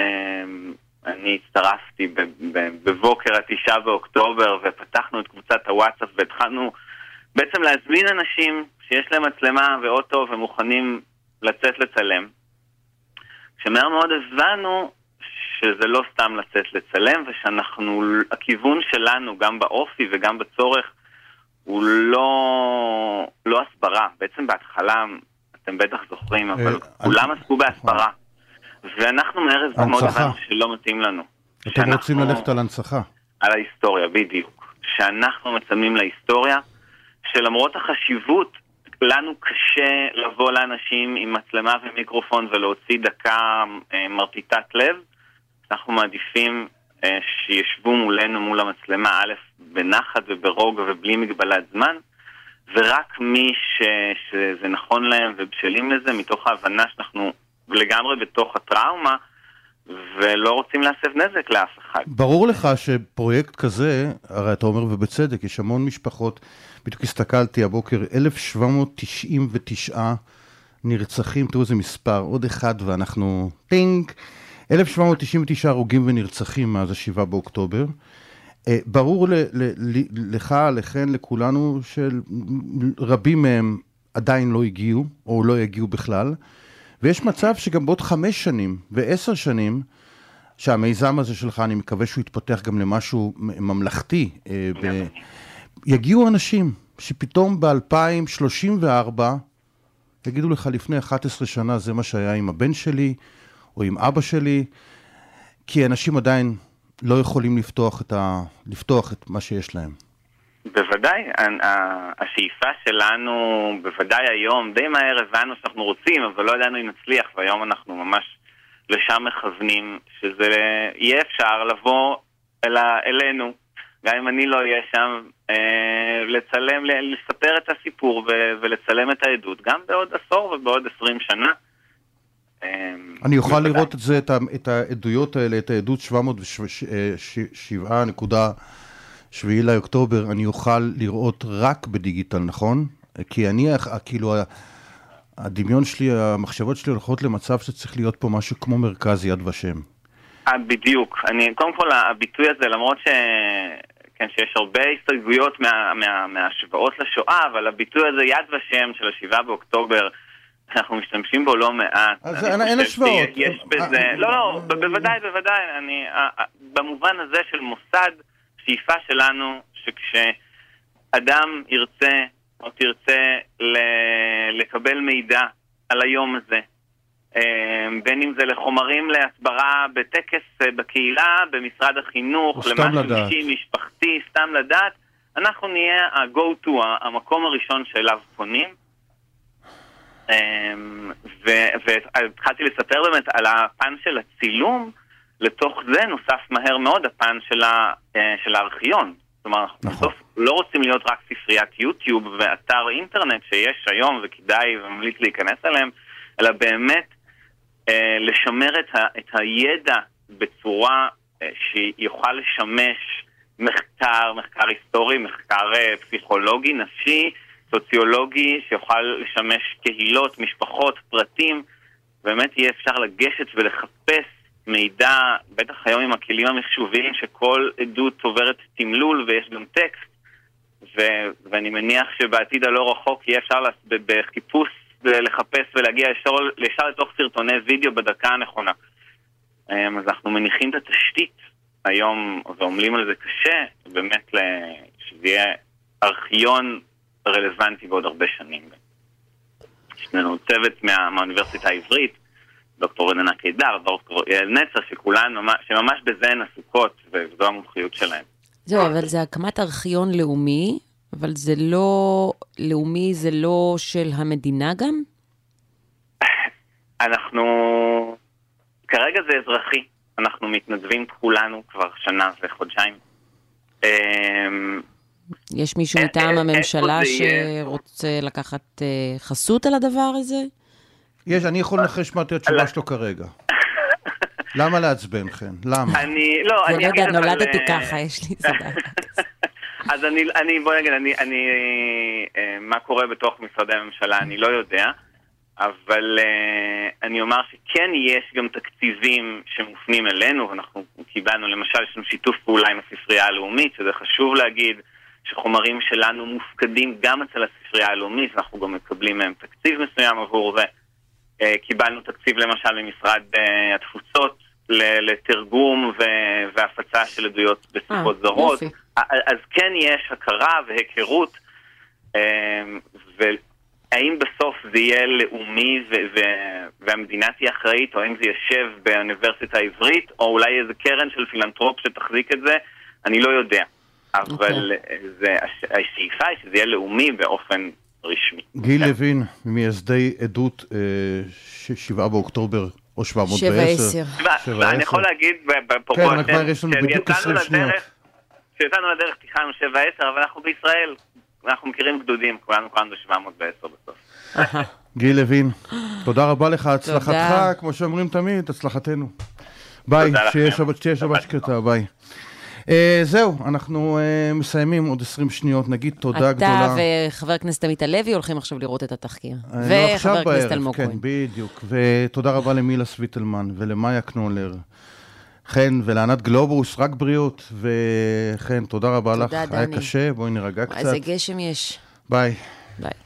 אני הצטרפתי בבוקר 9 באוקטובר, ופתחנו את קבוצת הוואטסאפ, והתחלנו בעצם להזמין אנשים שיש להם מצלמה ואוטו ומוכנים לצאת לצלם. שמהר מאוד הבנו שזה לא סתם לצאת לצלם, ושאנחנו, הכיוון שלנו גם באופי וגם בצורך הוא לא הסברה. בעצם בהתחלה, אתם בטח זוכרים, אבל כולם עסקו בהסברה. ואנחנו מערב מאוד הבנו שלא מתאים לנו. אתם רוצים ללכת על הנצחה. על ההיסטוריה, בדיוק. שאנחנו מצלמים להיסטוריה, שלמרות החשיבות, לנו קשה לבוא לאנשים עם מצלמה ומיקרופון ולהוציא דקה מרטיטת לב. אנחנו מעדיפים שישבו מולנו מול המצלמה, א', בנחת וברוגע ובלי מגבלת זמן, ורק מי שזה נכון להם ובשלים לזה, מתוך ההבנה שאנחנו לגמרי בתוך הטראומה, ולא רוצים להסב נזק לאף אחד. ברור לך שפרויקט כזה, הרי אתה אומר ובצדק, יש המון משפחות, בדיוק הסתכלתי הבוקר, 1799 נרצחים, תראו איזה מספר, עוד אחד ואנחנו פינג, 1799 הרוגים ונרצחים מאז 7 באוקטובר. ברור לך, לכן, לכולנו, שרבים מהם עדיין לא הגיעו, או לא יגיעו בכלל, ויש מצב שגם בעוד 5 שנים ו10 שנים, שהמיזם הזה שלך, אני מקווה שהוא יתפתח גם למשהו ממלכתי, יגיעו אנשים שפתאום ב-2034, יגידו לך לפני 11 שנה, זה מה שהיה עם הבן שלי, או עם אבא שלי, כי אנשים עדיין לא יכולים לפתוח את מה שיש להם. בוודאי, השאיפה שלנו, בוודאי היום, די מהר הבנו שאנחנו רוצים, אבל לא ידענו אם נצליח, והיום אנחנו ממש לשם מכוונים, שזה יהיה אפשר לבוא אלינו, גם אם אני לא אהיה שם, לצלם, לספר את הסיפור ולצלם את העדות, גם בעוד 10 ובעוד 20 שנה. אני אוכל לראות את זה, את העדויות האלה, את העדות 707.7 לאוקטובר, אני אוכל לראות רק בדיגיטל, נכון? כי אני, כאילו, הדמיון שלי, המחשבות שלי הולכות למצב שצריך להיות פה משהו כמו מרכז יד ושם. בדיוק. קודם כל, הביטוי הזה, למרות שיש הרבה הסתייגויות מהשוואות לשואה, אבל הביטוי הזה, יד ושם של 7 באוקטובר, אנחנו משתמשים בו לא מעט. אז אין השוואות. יש בזה, לא, בוודאי, במובן הזה של מוסד, שאיפה שלנו, שכשאדם ירצה או תרצה לקבל מידע על היום הזה, בין אם זה לחומרים להסברה בטקס בקהילה, במשרד החינוך, למשהו אישי, משפחתי, סתם לדעת, אנחנו נהיה ה-go to, המקום הראשון שאליו פונים. והתחלתי לספר באמת על הפן של הצילום, לתוך זה נוסף מהר מאוד הפן של הארכיון. זאת אומרת, בסוף לא רוצים להיות רק ספריית יוטיוב ואתר אינטרנט שיש היום וכדאי וממליץ להיכנס אליהם, אלא באמת לשמר את הידע בצורה שיוכל לשמש מחקר היסטורי, מחקר פסיכולוגי, נפשי, סוציולוגי, שיוכל לשמש קהילות, משפחות, פרטים. באמת יהיה אפשר לגשת ולחפש מידע, בטח היום עם הכלים המחשוביים, שכל עדות עוברת תמלול ויש גם טקסט, ואני מניח שבעתיד הלא רחוק יהיה אפשר בחיפוש לחפש ולהגיע ישר לתוך סרטוני וידאו בדקה הנכונה. אז אנחנו מניחים את התשתית היום, ועומלים על זה קשה, באמת שזה יהיה ארכיון רלוונטי בעוד הרבה שנים. יש לנו צוות מהאוניברסיטה העברית, דוקטור רננה קידר, דוקטור יעל נצר, שממש בזה הן עסוקות, וזו המומחיות שלהם. זהו, אבל זה הקמת ארכיון לאומי, אבל זה לא לאומי, זה לא של המדינה גם? כרגע זה אזרחי. אנחנו מתנדבים כולנו כבר שנה וחודשיים. יש מישהו מטעם הממשלה שרוצה לקחת חסות על הדבר הזה? אני יכול לנחש מה תהיה התשובה שלו כרגע. למה לעצבן, חן? למה? אני נולדתי ככה, יש לי סדר. אז בוא נגיד, מה קורה בתוך משרדי הממשלה, אני לא יודע, אבל אני אומר שכן יש גם תקציבים שמופנים אלינו, ואנחנו קיבלנו, למשל, יש לנו שיתוף פעולה עם הספרייה הלאומית, שזה חשוב להגיד שחומרים שלנו מופקדים גם אצל הספרייה הלאומית, ואנחנו גם מקבלים מהם תקציב מסוים עבור זה. קיבלנו תקציב למשל ממשרד התפוצות לתרגום והפצה של עדויות בשפות זרות. אז כן יש הכרה והיכרות, והאם בסוף זה יהיה לאומי והמדינה תהיה אחראית, או האם זה ישב באוניברסיטה העברית, או אולי איזה קרן של פילנטרופ שתחזיק את זה, אני לא יודע. אבל השאיפה היא שזה יהיה לאומי באופן רשמי. גיל לוין, ממייסדי עדות 7 באוקטובר או 710. 7-10. אני יכול להגיד כן, כבר יש לנו בדיוק 20 שניות. כשיצאנו לדרך תיכנו 7-10, אבל אנחנו בישראל, אנחנו מכירים גדודים, כולנו ב-710 בסוף. גיל לוין, תודה רבה לך, הצלחתך, כמו שאומרים תמיד, הצלחתנו. ביי, שיהיה שבת שקטה, ביי. זהו, אנחנו מסיימים עוד 20 שניות, נגיד תודה גדולה. אתה וחבר הכנסת עמית הלוי הולכים עכשיו לראות את התחקיר. וחבר הכנסת אלמוג כהן. כן, בדיוק. ותודה רבה למילה סוויטלמן ולמאיה קנולר. חן ולענת גלובוס, רק בריאות. וחן, תודה רבה לך. היה קשה, בואי נרגע קצת. איזה גשם יש. ביי. ביי.